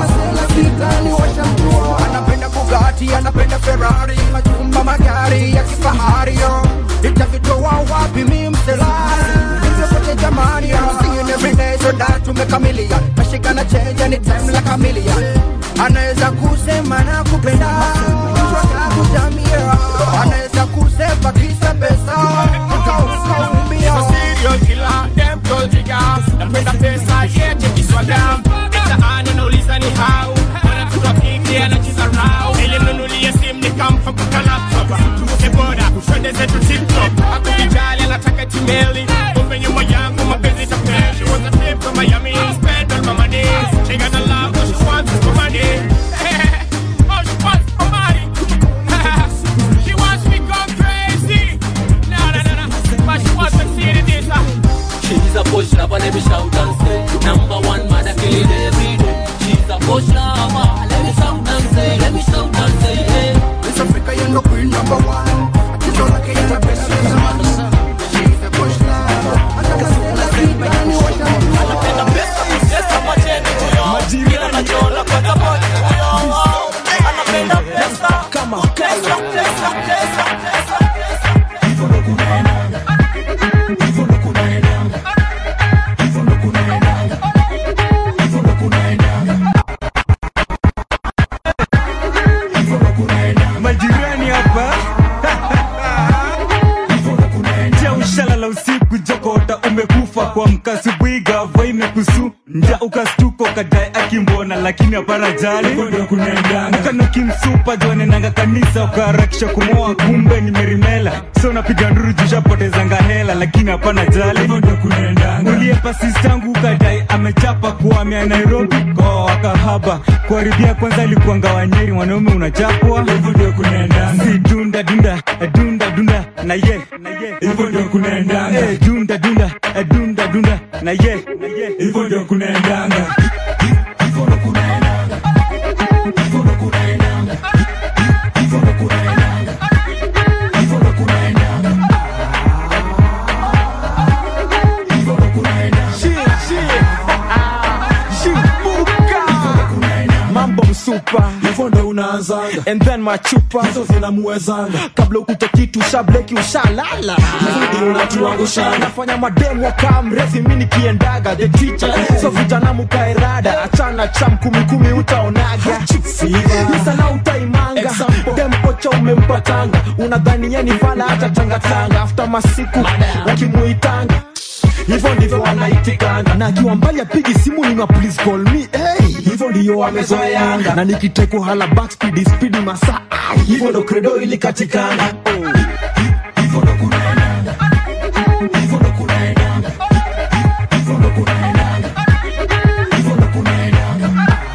anapenda Bugatti, anapenda Ferrari, majumba magari ya kifahari yo. Itavitoa wapi mimi mselari, nivyopote jamani. I'm singing every day so that tumekamilia. Mashika na change any time like a million. Anaweza kusema na kupenda, mchwaka kujamia. Anaweza kusema kisa pesa, mkaumia. Serial killer, them gold digger. Napenda pesa, yeah, chekiswa dam. Nauliza ni how wanatutapiki anacheza rao ili mnunulie simu nikampa kuka laptop tuke boda twende zetu TikTok akuvijali anataka timeli kumbe nyuma yangu mapenzi tapeli. She wants a trip to Miami, spend all my money. She got a love, but she wants for money. Oh, she wants for money. She wants me gone crazy. No, but she wants to see the data. She's a push lover, let me shout and say, number one mother killing every day. She's a push lover, let me shout and say, hey. This Africa, you're no queen number one. She's all like you're the best in the man. She's a push lover, anapenda pesa, pesa majeni huyo. Kila nachola kwa taboni huyo. Anapenda pesa, kama pesa. Hivyo ndo kunaenda. Majirani hapa Jia ushalala usiku jokota umekufa kwa mkasubuhi gava imekusu nja ukastuko kadai akimbona lakini hapana jali Mkano kimsupa jwane nanga kanisa ukaharakisha kumoa kumbe ni merimela so napiga nduru jusha potezanga hela lakini hapana jali Uliepa sistangu kadai amechapa kuhamia Nairobi kwa wakahaba kuharibia kwanza ilikuanga Wanyeri wanaume unachapwa si dunda na ye hivyo ndio kunaendanga dunda na ye hivyo ndio kunaendanga super, hivyo ndo unaanzanga. And then machupa hizo zinamuwezanga. Kabla ukute kitu shableki ushalala, hivyo ndio unatuangusha. Nafanya mademo kama mrezi mimi nikiendaga the teacher. So vijana mukairada, achana cham 10 utaonaga. Sasa na utaimanga, dem ocha umempatanga. Unadhani yeye ni fala hata tanga after masiku wakimuitanga. Hivyo ndivyo wanaitikanga. Na akiwa mbali apigi simu ni please call me. Hey, hivyo ndio wamezoeanga. Na nikiteko hala back speed masaa. Hivyo ndo credo ilikatikanga. Hivyo ndo kunaendanga. Hivyo ndo kunaendanga. Hivyo ndo kunaendanga. Hivyo ndo kunaendanga.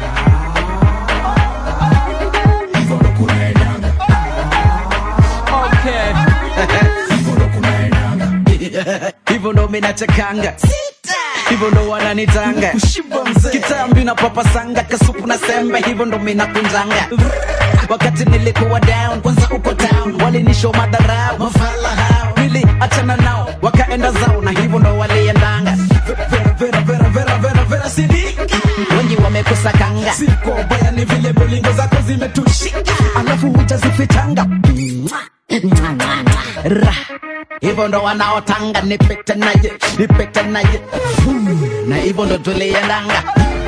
Hivyo ndo kunaendanga. Okay. Hivyo ndo mimi nachakanga. Hivyo ndo wananitanga. Kitambi na papa sanga kasupu na sembe. Hivyo ndo mimi nakunjanga. Wakati nilikuwa down kwanza uko town, walinishow madharau mafala hao, nili achana nao wakaenda zao, na hivyo ndo waliendanga. Vera sidika wengi wamekosa kanga. Siko baya ni vile bolingo zako zimetushika, alafu hujazifitanga. Hivyo ndo wanaotanga nipete naye na hivyo ndo tuliendanga.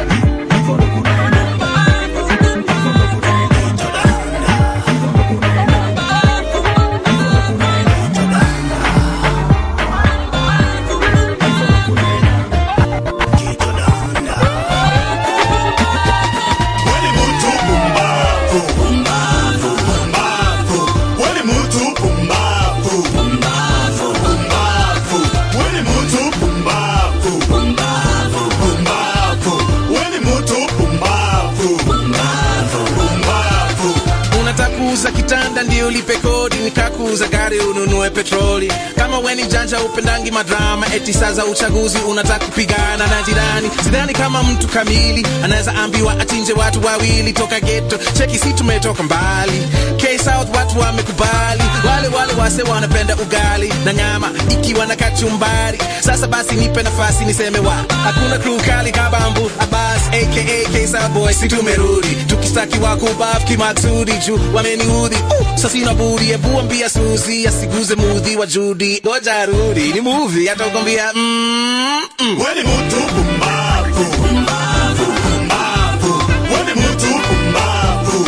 Kitanda ndio lipe kodi, nikakuuza gari ununue petroli. Kama weni janja upendangi madrama, eti sasa uchaguzi unataka kupigana na jirani. Sidhani kama mtu kamili anaweza ambiwa achinje watu wawili toka ghetto. Cheki si tumetoka mbali, K-South watu wamekubali. Wale wase wanapenda ugali na nyama ikiwa na kachumbari. Sasa basi nipe nafasi niseme wa hakuna crew kali kabambu Abbas aka K-South boys, si tumerudi tukistaki wakubaf kimaksudi juu wameniudhi. Sasa sina budi ebu ambia Suzy asiguze mudhi wa Judy. Ngoja rudi ni movie atakwambia Wani mtu pumbavu Wani mtu pumbavu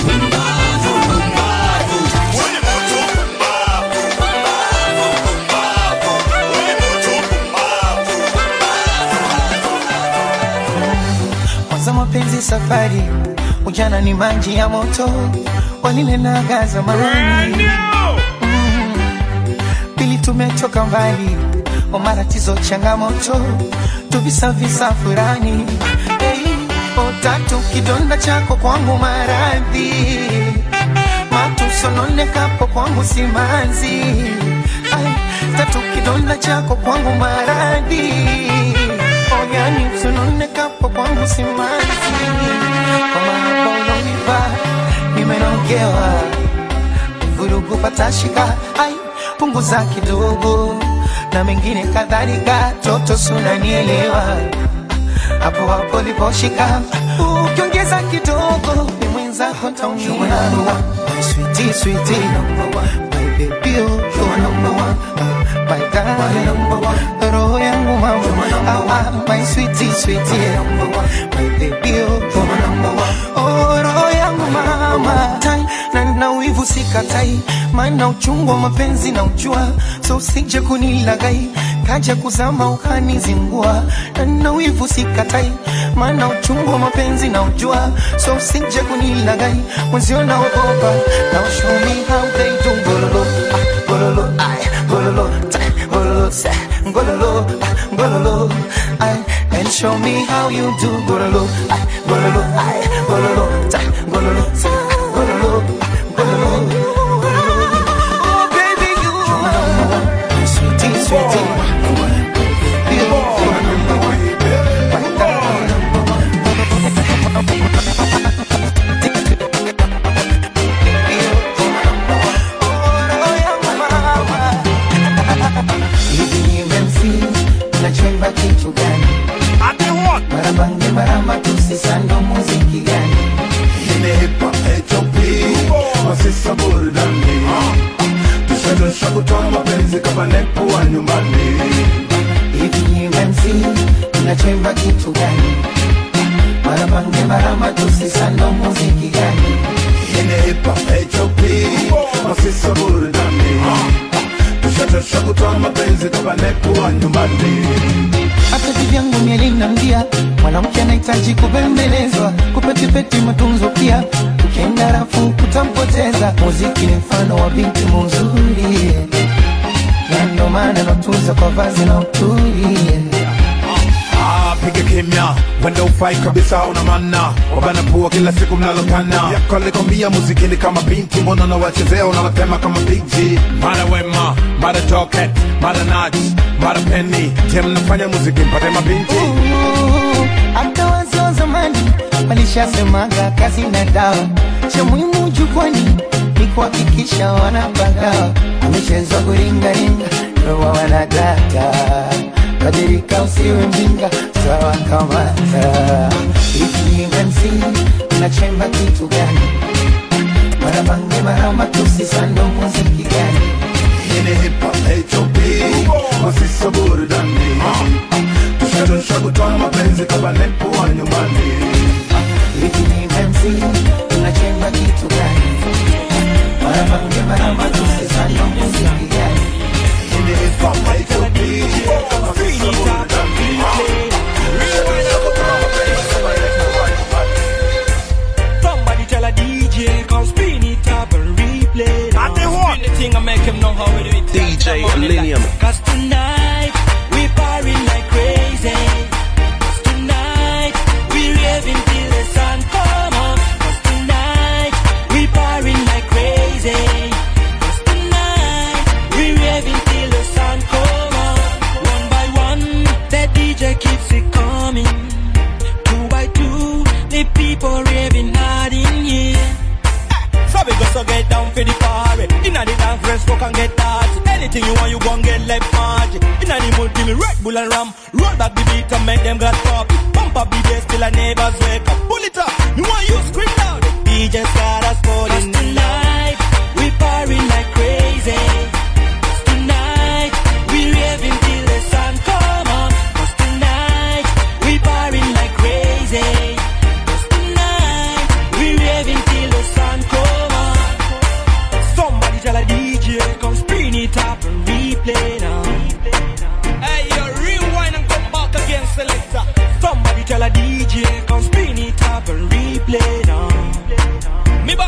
Kwanza mapenzi safari, ujana ni maji ya moto, walinenaga zamani. Pili tumetoka mbali, omaratizo changamoto, tuvisa furani. Hey, tatu kidonda chako kwangu maradhi, matusononekapo kwangu simanzi. Ay, tatu kidonda chako kwangu maradhi, oyani usononekapo kwangu simanzi. Kama hapa unonipa nimenogewa, vurugu patashika. Ay, punguza kidogo na mengine kadhalika, toto sunanielewa. Hapo liposhika, ukiongeza kidogo ni mwenzako taumia. My sweetie, my baby, you're number one. My darling, roho yangu mama. My sweetie, my baby, you're number one. Oh, roho yangu mama. Na wivu sikatai, maana uchungu wa mapenzi na ujua. So usije kunilagai, kaja kuzama ukanizingua. Na wivu sikatai, maana uchungu wa mapenzi na ujua. So usije kunilagai, mwenzio naogopa. Now show me how they do gololo, gololo, ay, gololo, gololo, gololo, gololo, ay, and show me how you do gololo, ay, gololo, ay, gololo, gololo, gololo. Oh baby, you sweetie. Hivi nimemfeel nachemba kitu gani? Marabange marama tusisando muziki gani? masisa burudani. Tushadosha kutoa mapenzi kama nepo wa nyumbani. Hivi MC unachemba kitu gani? Marabange marama tusisando muziki gani? Yine hip hop HOP masisa burudani. Tushadosha kutoa mapenzi kama nepo wa nyumbani. Hata vivyangu mieli na mdia, mwanamke anahitaji kubembelezwa, kupetipeti matunzo pia, ukienda rafu kutampoteza. Muziki ni mfano wa binti mzuri, na ndo maana natunza kwa vazi na uturi. Piga kimya, wenda ufai kabisa una mana. Wabana pua kila siku mnalokana. Yako likwambia muziki ni kama binti, mbona unawachezea unawatema kama Big G. Mara Wema, mara Joket, mara Naj, mara Penny. Je, mnafanya muziki mpate mabinti? Hata wazee wa zamani walishasemaga kazi na dawa, cha muhimu jukwani ni kuhakikisha wanapagawa. Amechezwa kuringaringa ndoa wanadata, kadirika usiwe mjinga sawa kamata. Hivi MC unachemba kitu gani? Marabange marama tusisando muziki gani? Yine hip hop HOP masisa burudani. Tushadosha kutoa mapenzi kama nepo wa nyumbani. Hivi MC unachemba kitu gani? Marabange marama tusisando muziki gani? Yine hip hop HOP masisa burudani. Somebody tell a DJ, come spin it up and replay. Spin the thing and make him know how we do it. DJ Linium. Cause tonight, we partying like crazy. Cause tonight, we raving till the sun come up. Cause tonight, we partying like crazy. Cause tonight, we raving till the sun come up. One by one, that DJ keeps it coming. Two by two, the people raving hard in here. So we go so get down for the party. Inna the dance rest walk and get dirty. Anything you want you gon' get like magic. Inna the mood give me Red Bull and Ram. Roll back the beat and make them got copy. Pump up the bass till our neighbors wake up. Pull it up, you want you scream loud. The DJ's got us falling tonight. We partying like crazy. Cause tonight we raving till the sun come up. Cause tonight we partying like crazy. Cause tonight we raving till the sun come up. Somebody tell a DJ, come spin it up and replay now. Hey, you rewind and come back again, selector. Somebody tell a DJ, come spin it up and replay now. Me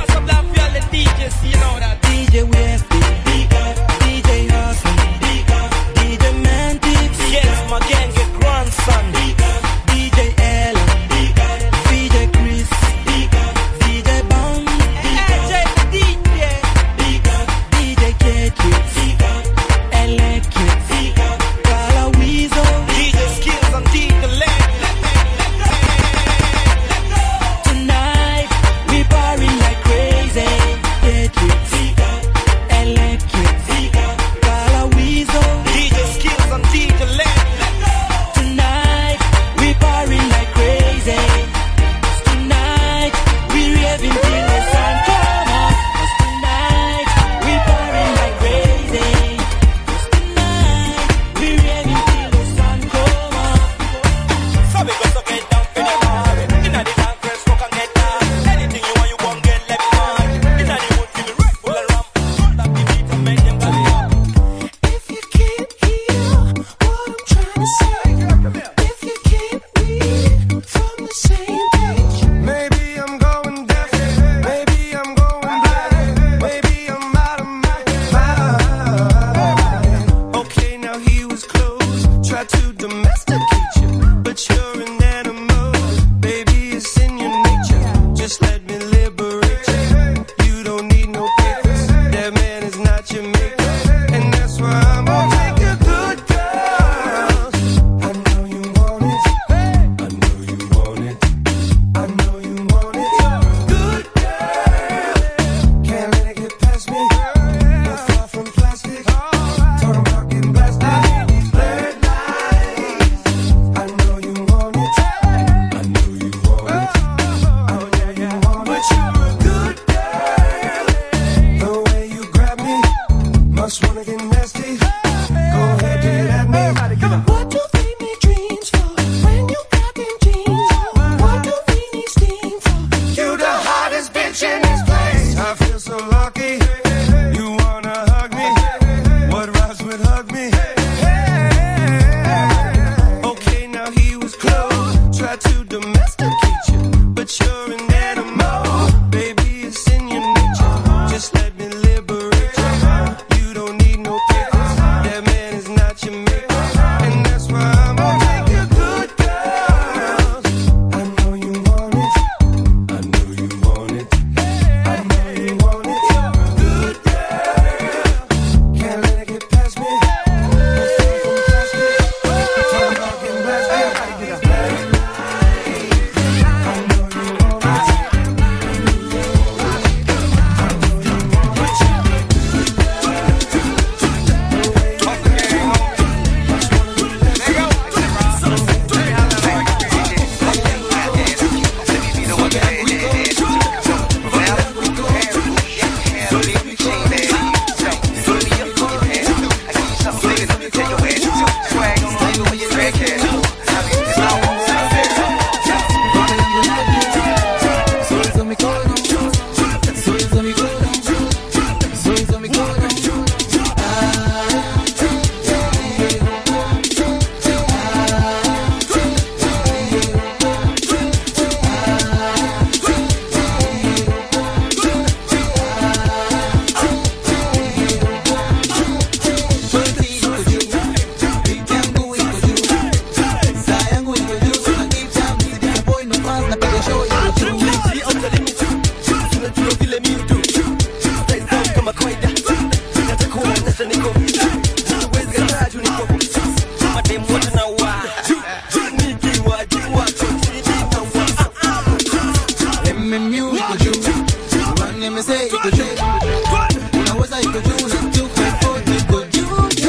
let me say iko juu. Unaweza iko juu na 254 iko juu.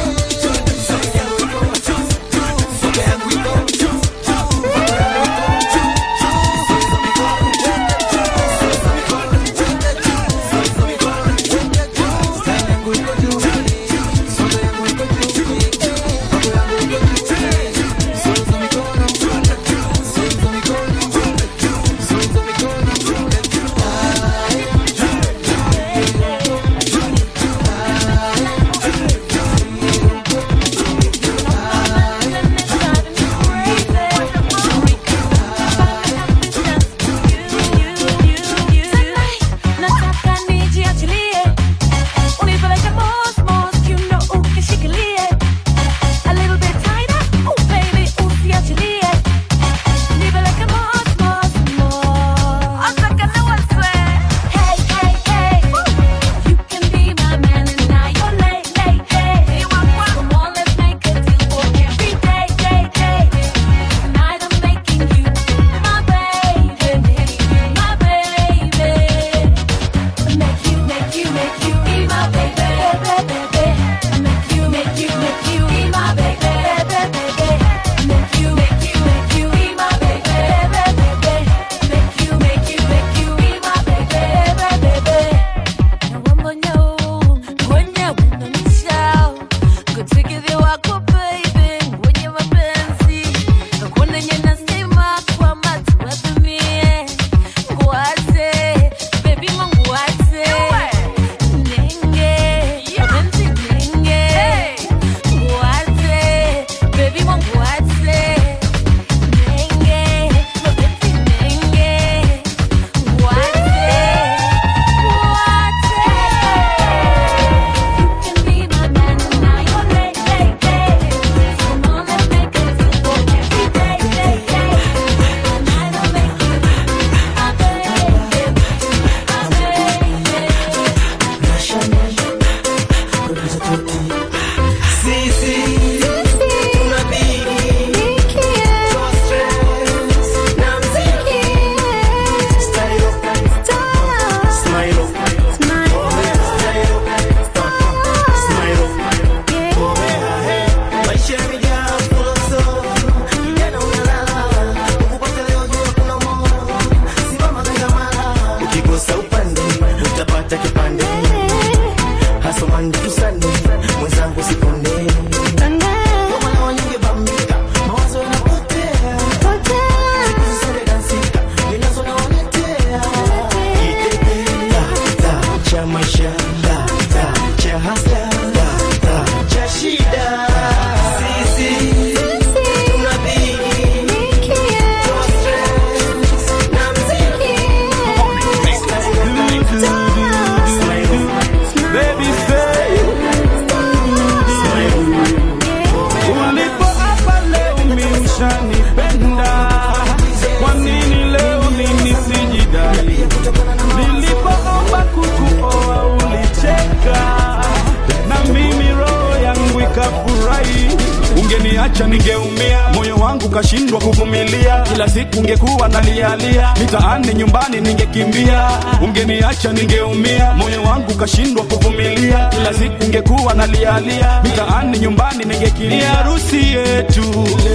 Ungeniacha ningeumia, moyo wangu kashindwa kuvumilia. Kila siku ungekuwa nalialia, mitaani nyumbani ningekimbia. Ungeniacha ningeumia, moyo wangu kashindwa kuvumilia. Kila siku ungekuwa nalialia, mitaani nyumbani ningekimbia. Harusi yetu,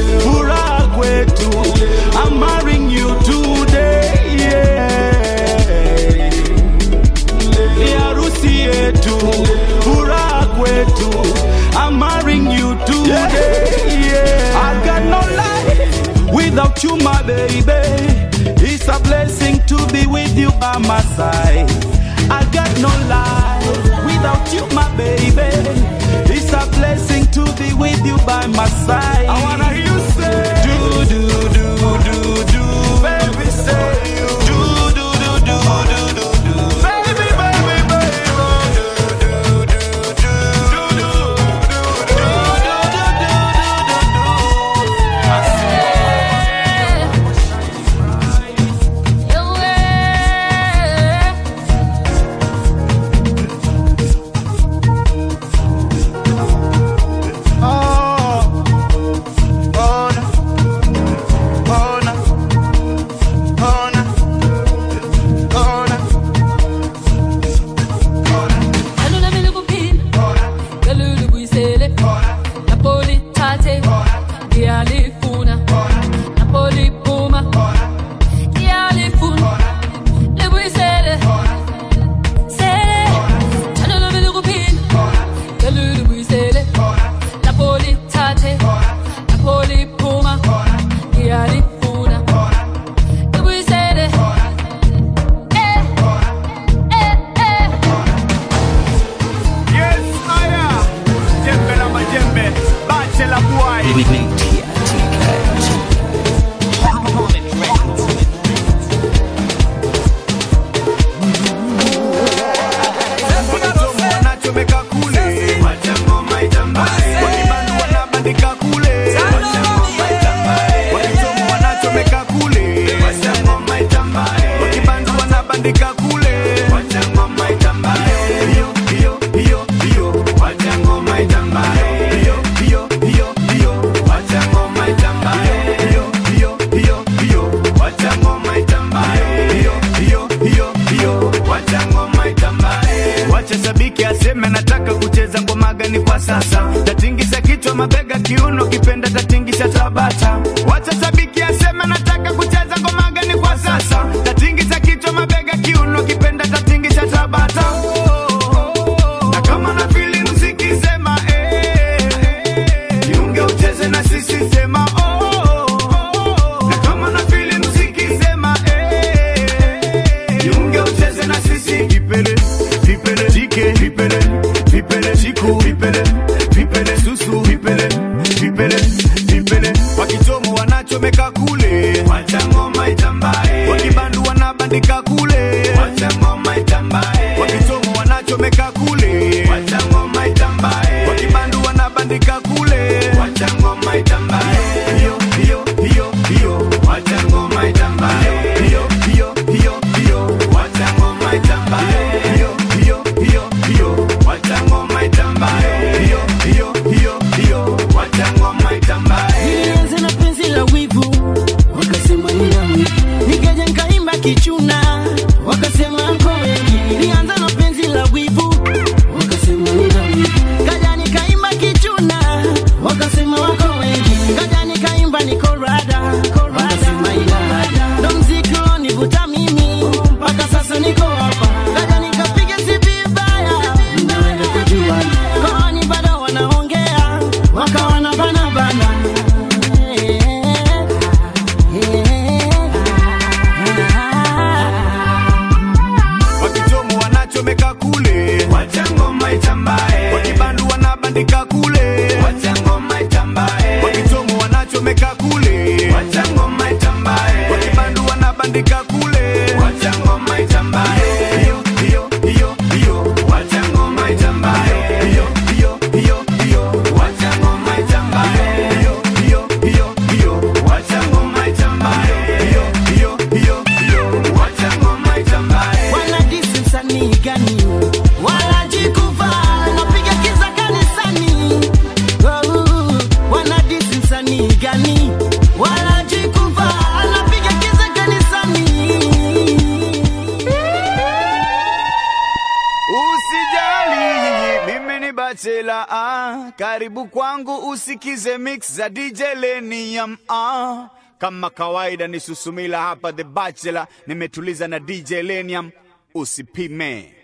furaha kwetu, I'm marrying you today, yeah. Harusi yetu, furaha kwetu, I'm marrying you today, yeah. I got no life without you, my baby. It's a blessing to be with you by my side. I got no life without you, my baby. It's a blessing to be with you by my side. I wanna hear you say, do, do, do, do, do, baby, say you. Do, do, do, do, do, do, do. Baby, baby, baby, do, do, do, do, do, do. Oh, gani kwa sasa? Tatingisha kichwa mabega kiuno kipenda tatingisha tabata. Wacha shabiki asema nataka kucheza ngoma gani kwa sasa? Tatingisha kichwa mabega kiuno kipenda tatingisha tabata. Na kama na feel muziki sema jiunge ucheze na sisi sema Na kama na feel muziki sema jiunge ucheze na sisi. Vipele vipele tike vipele vipele siku vipele vipele susu vipele vipele vipele. Wakitomo wanachomeka kule, wacha ngoma itambae. Wakibandu wanabandika kule, wacha ngoma itambae. Wakitomo wanachomeka kule, wacha ngoma itambae. Wakibandu wanabandika kule, wacha ngoma itambae. Hiyo hiyo hiyo hiyo, wacha ngoma itambae. Hiyo hiyo hiyo hiyo, wacha ngoma itambae. Hiyo hiyo hiyo hiyo, wacha ngoma itambae. Hiyo hiyo hiyo hiyo, wacha ngoma itambae. Nianze na penzi la wivu, wakasema nina wivu. Nikaja nikaimba kichuna, wakasema nko wengi. Nianza na penzi la wivu, wakasema nina wivu. Kaja nikaimba kichuna, wakasema wako wengi. Kaja nikaimba niko rada, wakasema ina rada. Ndo mziki ulonivuta mimi, mpaka sasa niko hapa. Kaja nikapiga si vibaya, naweza kujua. Kwani bado wanaongea, wakawana bana bana. Wakitomo wanachomeka kule, wacha ngoma itambae. Wakibandu wanabandika kule, wacha ngoma itambae. Wakitomo wanachomeka kule, wacha ngoma itambae. Wakibandu wanabandika kule, wacha ngoma itambae. Hiyo hiyo hiyo hiyo, wacha ngoma itambae. Hiyo hiyo hiyo hiyo, wacha ngoma itambae. Hiyo hiyo hiyo hiyo, wacha ngoma itambae. Hiyo hiyo hiyo hiyo, wacha ngoma itambae. Wanadisi msanii gani? Wanajikuva, napiga kiza kanisani. Wanadisi msanii gani? Wanajikuva, napiga kiza kanisani. Usijali, mimi ni bachela karibu kwangu usikize mix za DJ Lenium Kama kawaida ni Susumila hapa The Bachelor, nimetuliza na DJ Lenium, usipime.